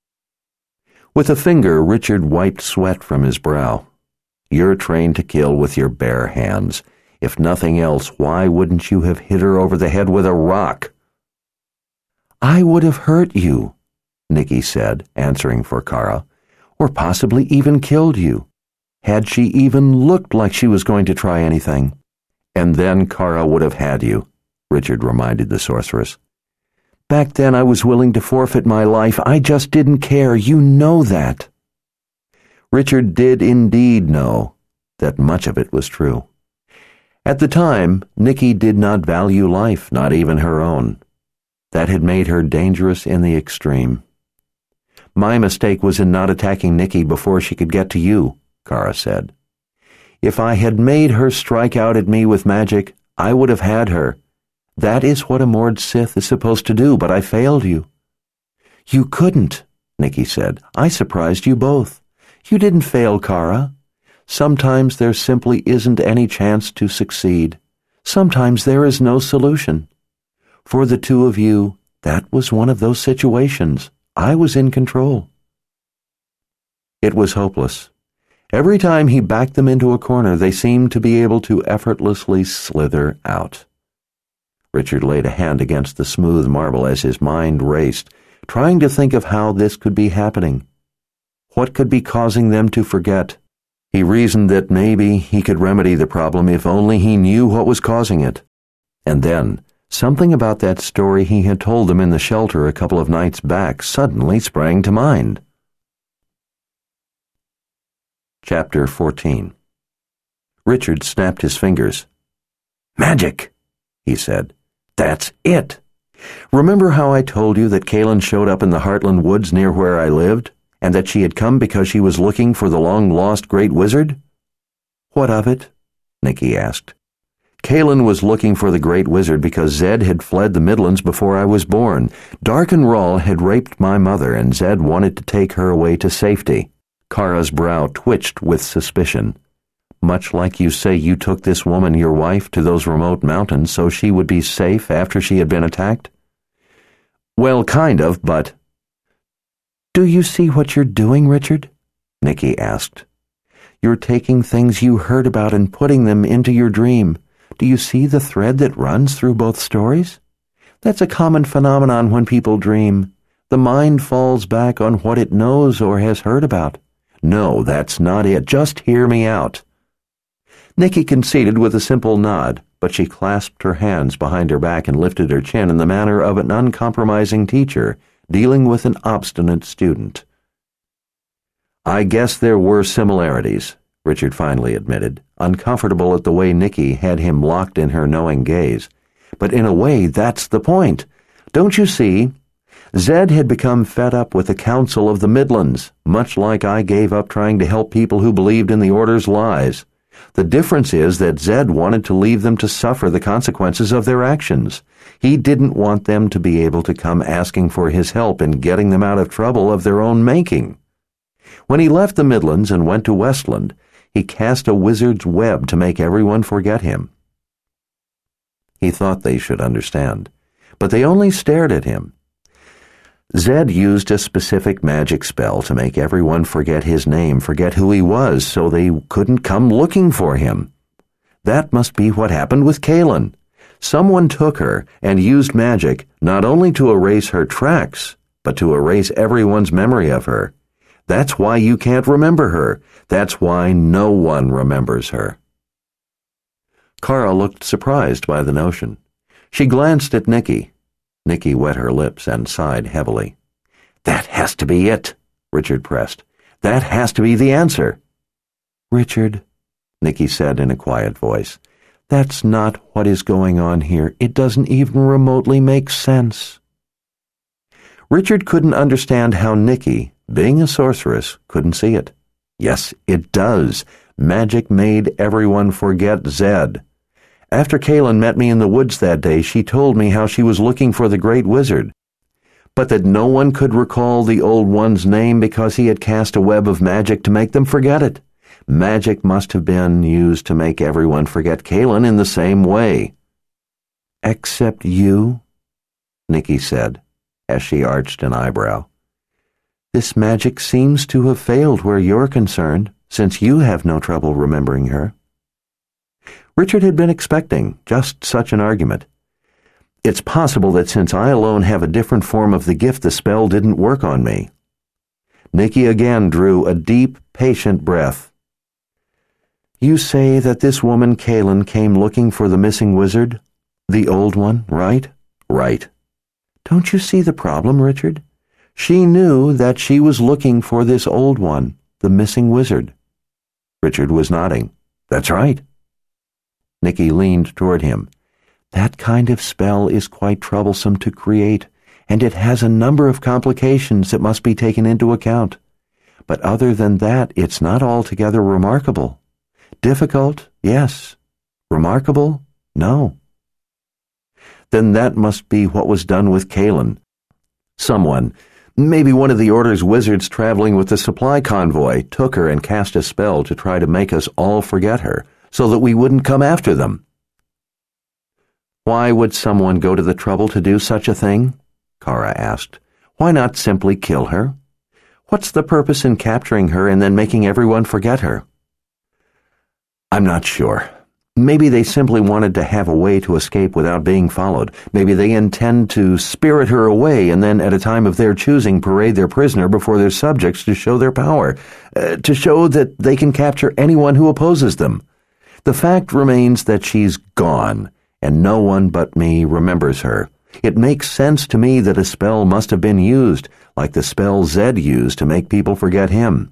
S2: With a finger, Richard wiped sweat from his brow. You're trained to kill with your bare hands. If nothing else, why wouldn't you have hit her over the head with a rock? I would have hurt you, Nikki said, answering for Kara, or possibly even killed you, had she even looked like she was going to try anything. And then Kara would have had you, Richard reminded the sorceress. Back then I was willing to forfeit my life. I just didn't care. You know that. Richard did indeed know that much of it was true. At the time, Nikki did not value life, not even her own. That had made her dangerous in the extreme. My mistake was in not attacking Nikki before she could get to you, Kara said. If I had made her strike out at me with magic, I would have had her. That is what a Mord Sith is supposed to do, but I failed you. You couldn't, Nikki said. I surprised you both. You didn't fail, Kara. Sometimes there simply isn't any chance to succeed. Sometimes there is no solution. For the two of you, that was one of those situations. I was in control. It was hopeless. Every time he backed them into a corner, they seemed to be able to effortlessly slither out. Richard laid a hand against the smooth marble as his mind raced, trying to think of how this could be happening. What could be causing them to forget? He reasoned that maybe he could remedy the problem if only he knew what was causing it. And then, something about that story he had told them in the shelter a couple of nights back suddenly sprang to mind. Chapter fourteen. Richard snapped his fingers. "Magic," he said. "That's it. Remember how I told you that Kaylin showed up in the Heartland Woods near where I lived, and that she had come because she was looking for the long-lost Great Wizard?" "What of it?" Nicky asked. "Kaylin was looking for the Great Wizard because Zed had fled the Midlands before I was born. Darken Rahl had raped my mother, and Zed wanted to take her away to safety." Kara's brow twitched with suspicion. "Much like you say you took this woman, your wife, to those remote mountains so she would be safe after she had been attacked?" "Well, kind of, but—" "Do you see what you're doing, Richard?" Nicky asked. "You're taking things you heard about and putting them into your dream. Do you see the thread that runs through both stories? That's a common phenomenon when people dream. The mind falls back on what it knows or has heard about. No, that's not it. Just hear me out." Nicky conceded with a simple nod, but she clasped her hands behind her back and lifted her chin in the manner of an uncompromising teacher dealing with an obstinate student. "I guess there were similarities," Richard finally admitted, uncomfortable at the way Nicky had him locked in her knowing gaze. "But in a way, that's the point. Don't you see? Zed had become fed up with the Council of the Midlands, much like I gave up trying to help people who believed in the Order's lies. The difference is that Zed wanted to leave them to suffer the consequences of their actions. He didn't want them to be able to come asking for his help in getting them out of trouble of their own making. When he left the Midlands and went to Westland, he cast a wizard's web to make everyone forget him." He thought they should understand, but they only stared at him. Zed used a specific magic spell to make everyone forget his name, forget who he was, so they couldn't come looking for him. That must be what happened with Kaylin. Someone took her and used magic not only to erase her tracks, but to erase everyone's memory of her. That's why you can't remember her. That's why no one remembers her. Kara looked surprised by the notion. She glanced at Nicky. Nicky wet her lips and sighed heavily. "That has to be it," Richard pressed. "That has to be the answer." "Richard," Nicky said in a quiet voice, "that's not what is going on here. It doesn't even remotely make sense." Richard couldn't understand how Nicky, being a sorceress, couldn't see it. Yes, it does. Magic made everyone forget Zed. After Kaylin met me in the woods that day, she told me how she was looking for the Great Wizard, but that no one could recall the Old One's name because he had cast a web of magic to make them forget it. Magic must have been used to make everyone forget Kaylin in the same way. "Except you?" Nicky said, as she arched an eyebrow. "This magic seems to have failed where you're concerned, since you have no trouble remembering her." Richard had been expecting just such an argument. "It's possible that since I alone have a different form of the gift, the spell didn't work on me." Nicky again drew a deep, patient breath. "You say that this woman Kaylin came looking for the missing wizard? The Old One, right?" "Right." "Don't you see the problem, Richard? She knew that she was looking for this Old One, the missing wizard." Richard was nodding. "That's right." Nicky leaned toward him. "That kind of spell is quite troublesome to create, and it has a number of complications that must be taken into account. But other than that, it's not altogether remarkable. Difficult, yes. Remarkable, no." "Then that must be what was done with Kaylin. Someone, maybe one of the Order's wizards traveling with the supply convoy, took her and cast a spell to try to make us all forget her, so that we wouldn't come after them." "Why would someone go to the trouble to do such a thing?" Kara asked. "Why not simply kill her? What's the purpose in capturing her and then making everyone forget her?" "I'm not sure. Maybe they simply wanted to have a way to escape without being followed. Maybe they intend to spirit her away and then, at a time of their choosing, parade their prisoner before their subjects to show their power, uh, to show that they can capture anyone who opposes them. The fact remains that she's gone, and no one but me remembers her. It makes sense to me that a spell must have been used, like the spell Zed used to make people forget him.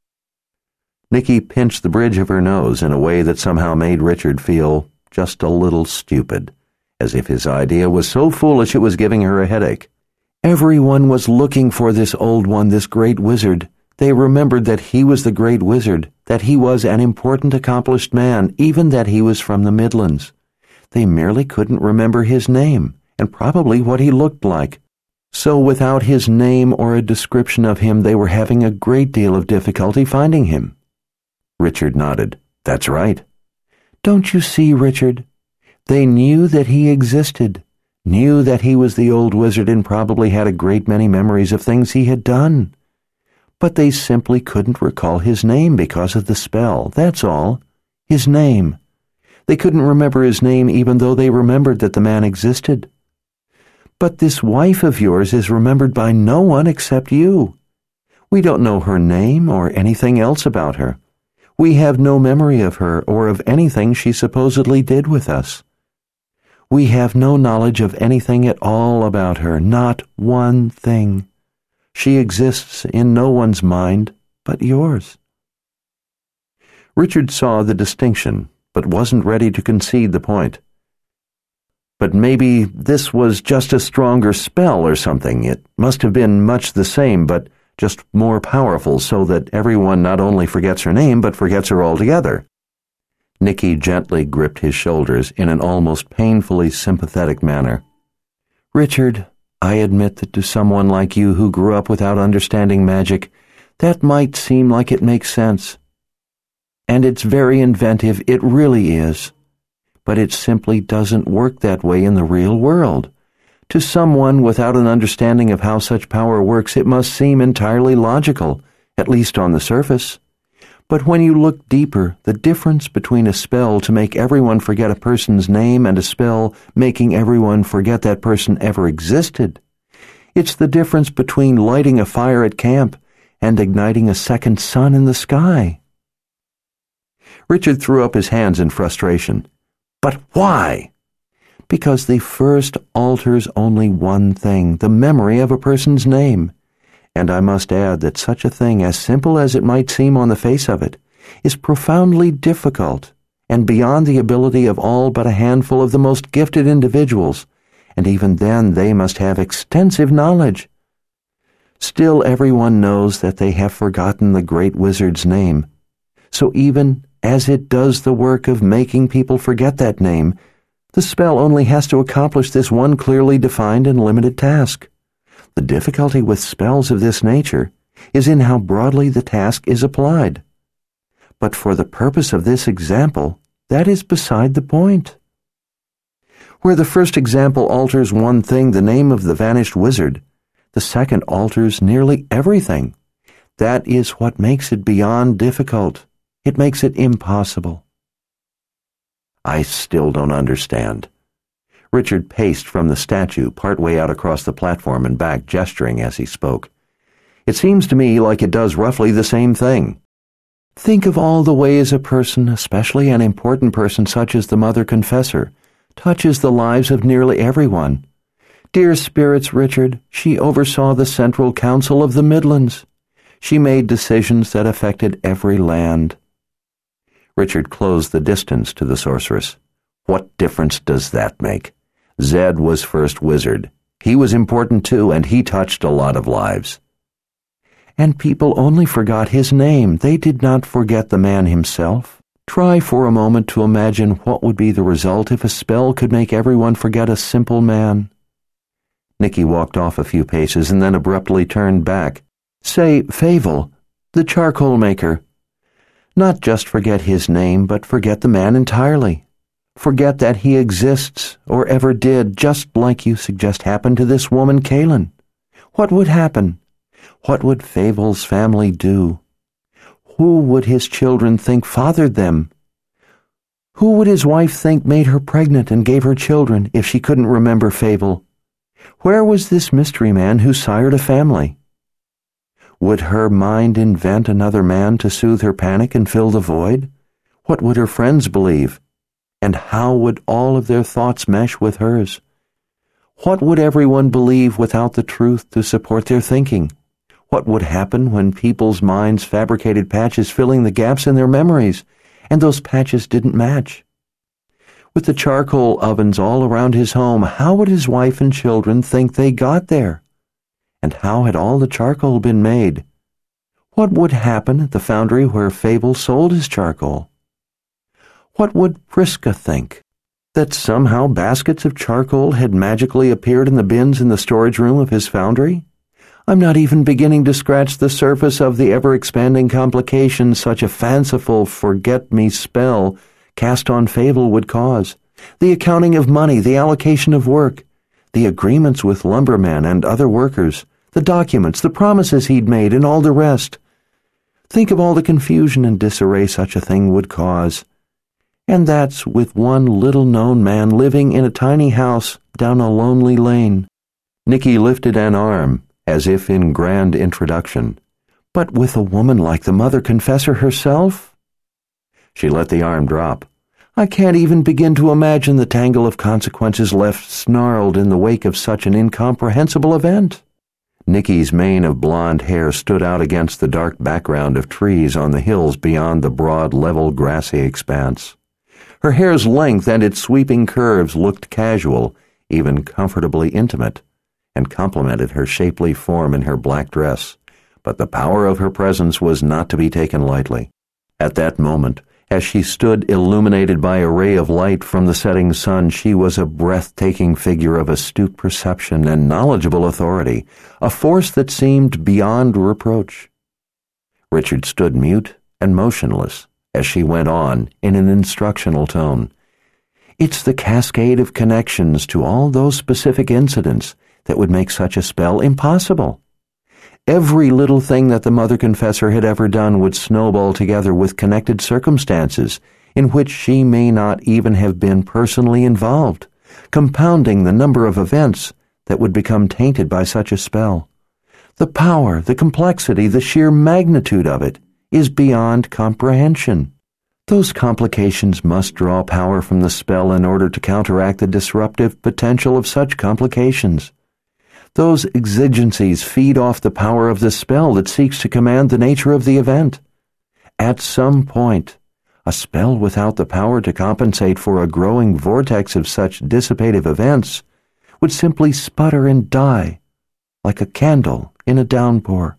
S2: Nicky pinched the bridge of her nose in a way that somehow made Richard feel just a little stupid, as if his idea was so foolish it was giving her a headache. Everyone was looking for this old one, this great wizard. They remembered that he was the great wizard, that he was an important, accomplished man, even that he was from the Midlands. They merely couldn't remember his name, and probably what he looked like. So without his name or a description of him, they were having a great deal of difficulty finding him. Richard nodded. That's right. Don't you see, Richard? They knew that he existed, knew that he was the old wizard and probably had a great many memories of things he had done. But they simply couldn't recall his name because of the spell, that's all. His name. They couldn't remember his name even though they remembered that the man existed. But this wife of yours is remembered by no one except you. We don't know her name or anything else about her. We have no memory of her or of anything she supposedly did with us. We have no knowledge of anything at all about her, not one thing. She exists in no one's mind but yours. Richard saw the distinction, but wasn't ready to concede the point. But maybe this was just a stronger spell or something. It must have been much the same, but just more powerful, so that everyone not only forgets her name, but forgets her altogether. Nicky gently gripped his shoulders in an almost painfully sympathetic manner. Richard, I admit that to someone like you who grew up without understanding magic, that might seem like it makes sense. And it's very inventive, it really is. But it simply doesn't work that way in the real world. To someone without an understanding of how such power works, it must seem entirely logical, at least on the surface. But when you look deeper, the difference between a spell to make everyone forget a person's name and a spell making everyone forget that person ever existed, it's the difference between lighting a fire at camp and igniting a second sun in the sky. Richard threw up his hands in frustration. But why? Because the first alters only one thing, the memory of a person's name. And I must add that such a thing, as simple as it might seem on the face of it, is profoundly difficult and beyond the ability of all but a handful of the most gifted individuals, and even then they must have extensive knowledge. Still, everyone knows that they have forgotten the great wizard's name. So even as it does the work of making people forget that name, the spell only has to accomplish this one clearly defined and limited task. The difficulty with spells of this nature is in how broadly the task is applied. But for the purpose of this example, that is beside the point. Where the first example alters one thing, the name of the vanished wizard, the second alters nearly everything. That is what makes it beyond difficult. It makes it impossible. I still don't understand. Richard paced from the statue partway out across the platform and back, gesturing as he spoke. It seems to me like it does roughly the same thing. Think of all the ways a person, especially an important person such as the Mother Confessor, touches the lives of nearly everyone. Dear spirits, Richard, she oversaw the Central Council of the Midlands. She made decisions that affected every land. Richard closed the distance to the sorceress. What difference does that make? Zed was first wizard. He was important too, and he touched a lot of lives. And people only forgot his name. They did not forget the man himself. Try for a moment to imagine what would be the result if a spell could make everyone forget a simple man. Nicky walked off a few paces and then abruptly turned back. Say, Fable, the charcoal maker. Not just forget his name, but forget the man entirely. Forget that he exists, or ever did, just like you suggest happened to this woman, Kaylin. What would happen? What would Fable's family do? Who would his children think fathered them? Who would his wife think made her pregnant and gave her children if she couldn't remember Fable? Where was this mystery man who sired a family? Would her mind invent another man to soothe her panic and fill the void? What would her friends believe? And how would all of their thoughts mesh with hers? What would everyone believe without the truth to support their thinking? What would happen when people's minds fabricated patches filling the gaps in their memories, and those patches didn't match? With the charcoal ovens all around his home, how would his wife and children think they got there? And how had all the charcoal been made? What would happen at the foundry where Fable sold his charcoal? What would Prisca think? That somehow baskets of charcoal had magically appeared in the bins in the storage room of his foundry? I'm not even beginning to scratch the surface of the ever-expanding complications such a fanciful forget-me spell cast on Fable would cause. The accounting of money, the allocation of work, the agreements with lumbermen and other workers, the documents, the promises he'd made, and all the rest. Think of all the confusion and disarray such a thing would cause. And that's with one little-known man living in a tiny house down a lonely lane. Nicky lifted an arm, as if in grand introduction. But with a woman like the Mother Confessor herself? She let the arm drop. I can't even begin to imagine the tangle of consequences left snarled in the wake of such an incomprehensible event. Nicky's mane of blonde hair stood out against the dark background of trees on the hills beyond the broad, level, grassy expanse. Her hair's length and its sweeping curves looked casual, even comfortably intimate, and complemented her shapely form in her black dress, but the power of her presence was not to be taken lightly. At that moment, as she stood illuminated by a ray of light from the setting sun, she was a breathtaking figure of astute perception and knowledgeable authority, a force that seemed beyond reproach. Richard stood mute and motionless as she went on in an instructional tone. It's the cascade of connections to all those specific incidents that would make such a spell impossible. Every little thing that the Mother Confessor had ever done would snowball together with connected circumstances in which she may not even have been personally involved, compounding the number of events that would become tainted by such a spell. The power, the complexity, the sheer magnitude of it is beyond comprehension. Those complications must draw power from the spell in order to counteract the disruptive potential of such complications. Those exigencies feed off the power of the spell that seeks to command the nature of the event. At some point, a spell without the power to compensate for a growing vortex of such dissipative events would simply sputter and die, like a candle in a downpour.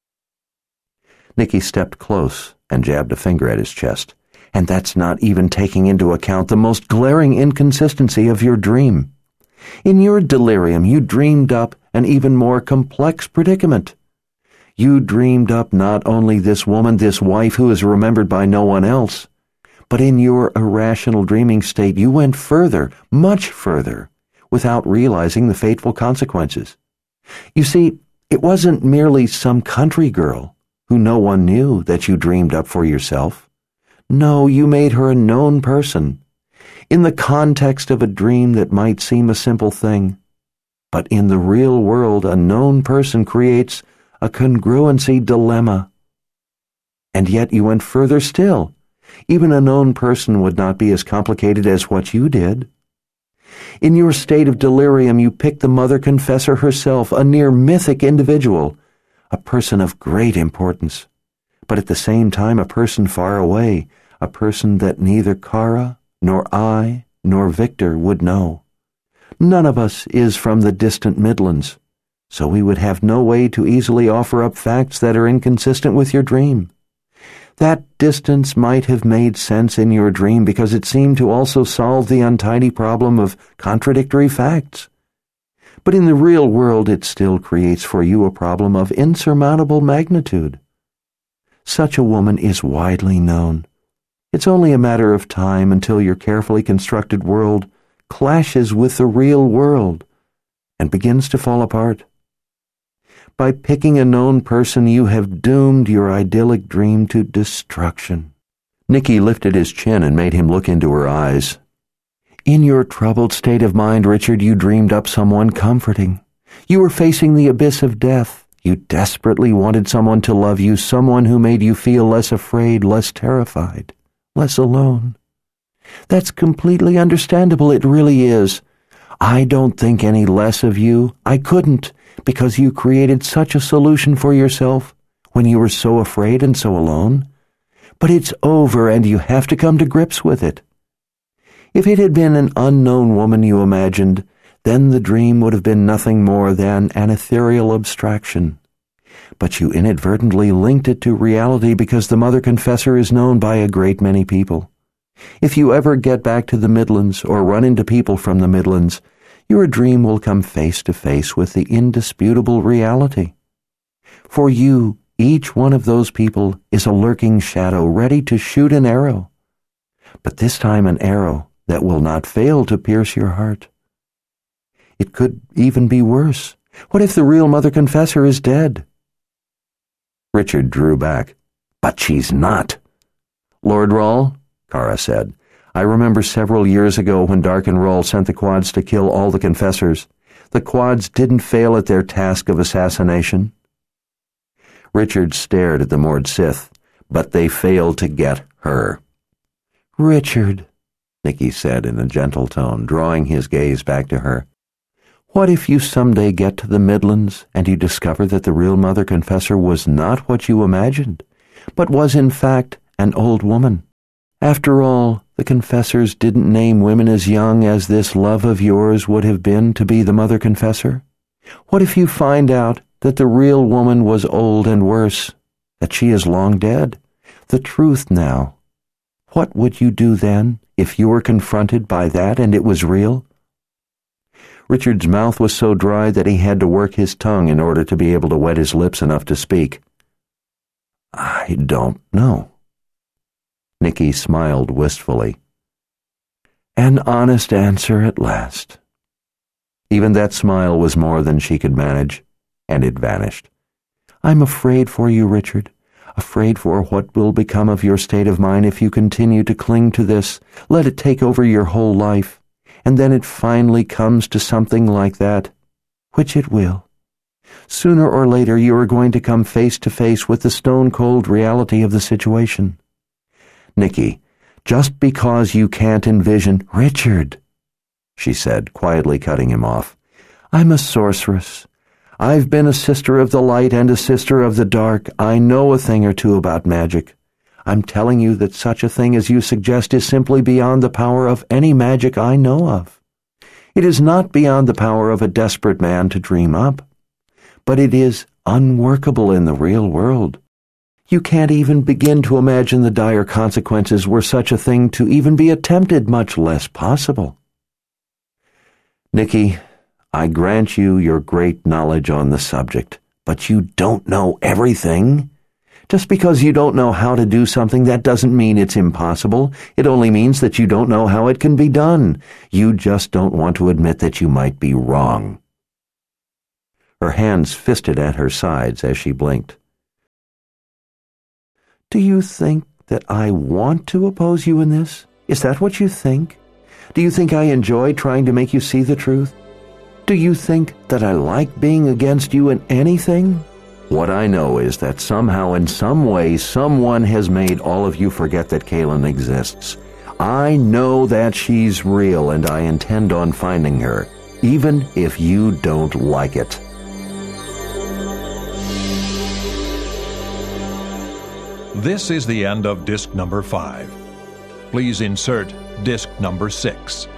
S2: Nicky stepped close and jabbed a finger at his chest. And that's not even taking into account the most glaring inconsistency of your dream. In your delirium, you dreamed up an even more complex predicament. You dreamed up not only this woman, this wife who is remembered by no one else, but in your irrational dreaming state you went further, much further, without realizing the fateful consequences. You see, it wasn't merely some country girl who no one knew that you dreamed up for yourself. No, you made her a known person, in the context of a dream that might seem a simple thing. But in the real world, a known person creates a congruency dilemma. And yet you went further still. Even a known person would not be as complicated as what you did. In your state of delirium, you picked the Mother Confessor herself, a near mythic individual, a person of great importance, but at the same time a person far away, a person that neither Kara, nor I, nor Victor would know. None of us is from the distant Midlands, so we would have no way to easily offer up facts that are inconsistent with your dream. That distance might have made sense in your dream because it seemed to also solve the untidy problem of contradictory facts. But in the real world it still creates for you a problem of insurmountable magnitude. Such a woman is widely known. It's only a matter of time until your carefully constructed world clashes with the real world and begins to fall apart. By picking a known person, you have doomed your idyllic dream to destruction. Nicky lifted his chin and made him look into her eyes. In your troubled state of mind, Richard, you dreamed up someone comforting. You were facing the abyss of death. You desperately wanted someone to love you, someone who made you feel less afraid, less terrified, less alone. That's completely understandable, it really is. I don't think any less of you. I couldn't, because you created such a solution for yourself when you were so afraid and so alone. But it's over, and you have to come to grips with it. If it had been an unknown woman you imagined, then the dream would have been nothing more than an ethereal abstraction. But you inadvertently linked it to reality because the Mother Confessor is known by a great many people. If you ever get back to the Midlands or run into people from the Midlands, your dream will come face to face with the indisputable reality. For you, each one of those people is a lurking shadow ready to shoot an arrow. But this time an arrow that will not fail to pierce your heart. It could even be worse. What if the real Mother Confessor is dead? Richard drew back. But she's not. Lord Rawle, Kara said, I remember several years ago when Darken Rawle sent the Quads to kill all the Confessors. The Quads didn't fail at their task of assassination. Richard stared at the Mord Sith, but they failed to get her. Richard, Nicky said in a gentle tone, drawing his gaze back to her. What if you someday get to the Midlands and you discover that the real Mother Confessor was not what you imagined, but was in fact an old woman? After all, the Confessors didn't name women as young as this love of yours would have been to be the Mother Confessor. What if you find out that the real woman was old and worse, that she is long dead, the truth now? What would you do then if you were confronted by that and it was real? Richard's mouth was so dry that he had to work his tongue in order to be able to wet his lips enough to speak. I don't know. Nicky smiled wistfully. An honest answer at last. Even that smile was more than she could manage, and it vanished. I'm afraid for you, Richard. Afraid for what will become of your state of mind if you continue to cling to this, let it take over your whole life, and then it finally comes to something like that, which it will. Sooner or later you are going to come face to face with the stone-cold reality of the situation. Nicky, just because you can't envision— Richard, she said, quietly cutting him off, I'm a sorceress. I've been a sister of the light and a sister of the dark. I know a thing or two about magic. I'm telling you that such a thing as you suggest is simply beyond the power of any magic I know of. It is not beyond the power of a desperate man to dream up, but it is unworkable in the real world. You can't even begin to imagine the dire consequences were such a thing to even be attempted, much less possible. Nicky, I grant you your great knowledge on the subject, but you don't know everything. Just because you don't know how to do something, that doesn't mean it's impossible. It only means that you don't know how it can be done. You just don't want to admit that you might be wrong. Her hands fisted at her sides as she blinked. Do you think that I want to oppose you in this? Is that what you think? Do you think I enjoy trying to make you see the truth? Do you think that I like being against you in anything? What I know is that somehow, in some way, someone has made all of you forget that Kaylin exists. I know that she's real, and I intend on finding her, even if you don't like it.
S1: This is the end of disc number five. Please insert disc number six.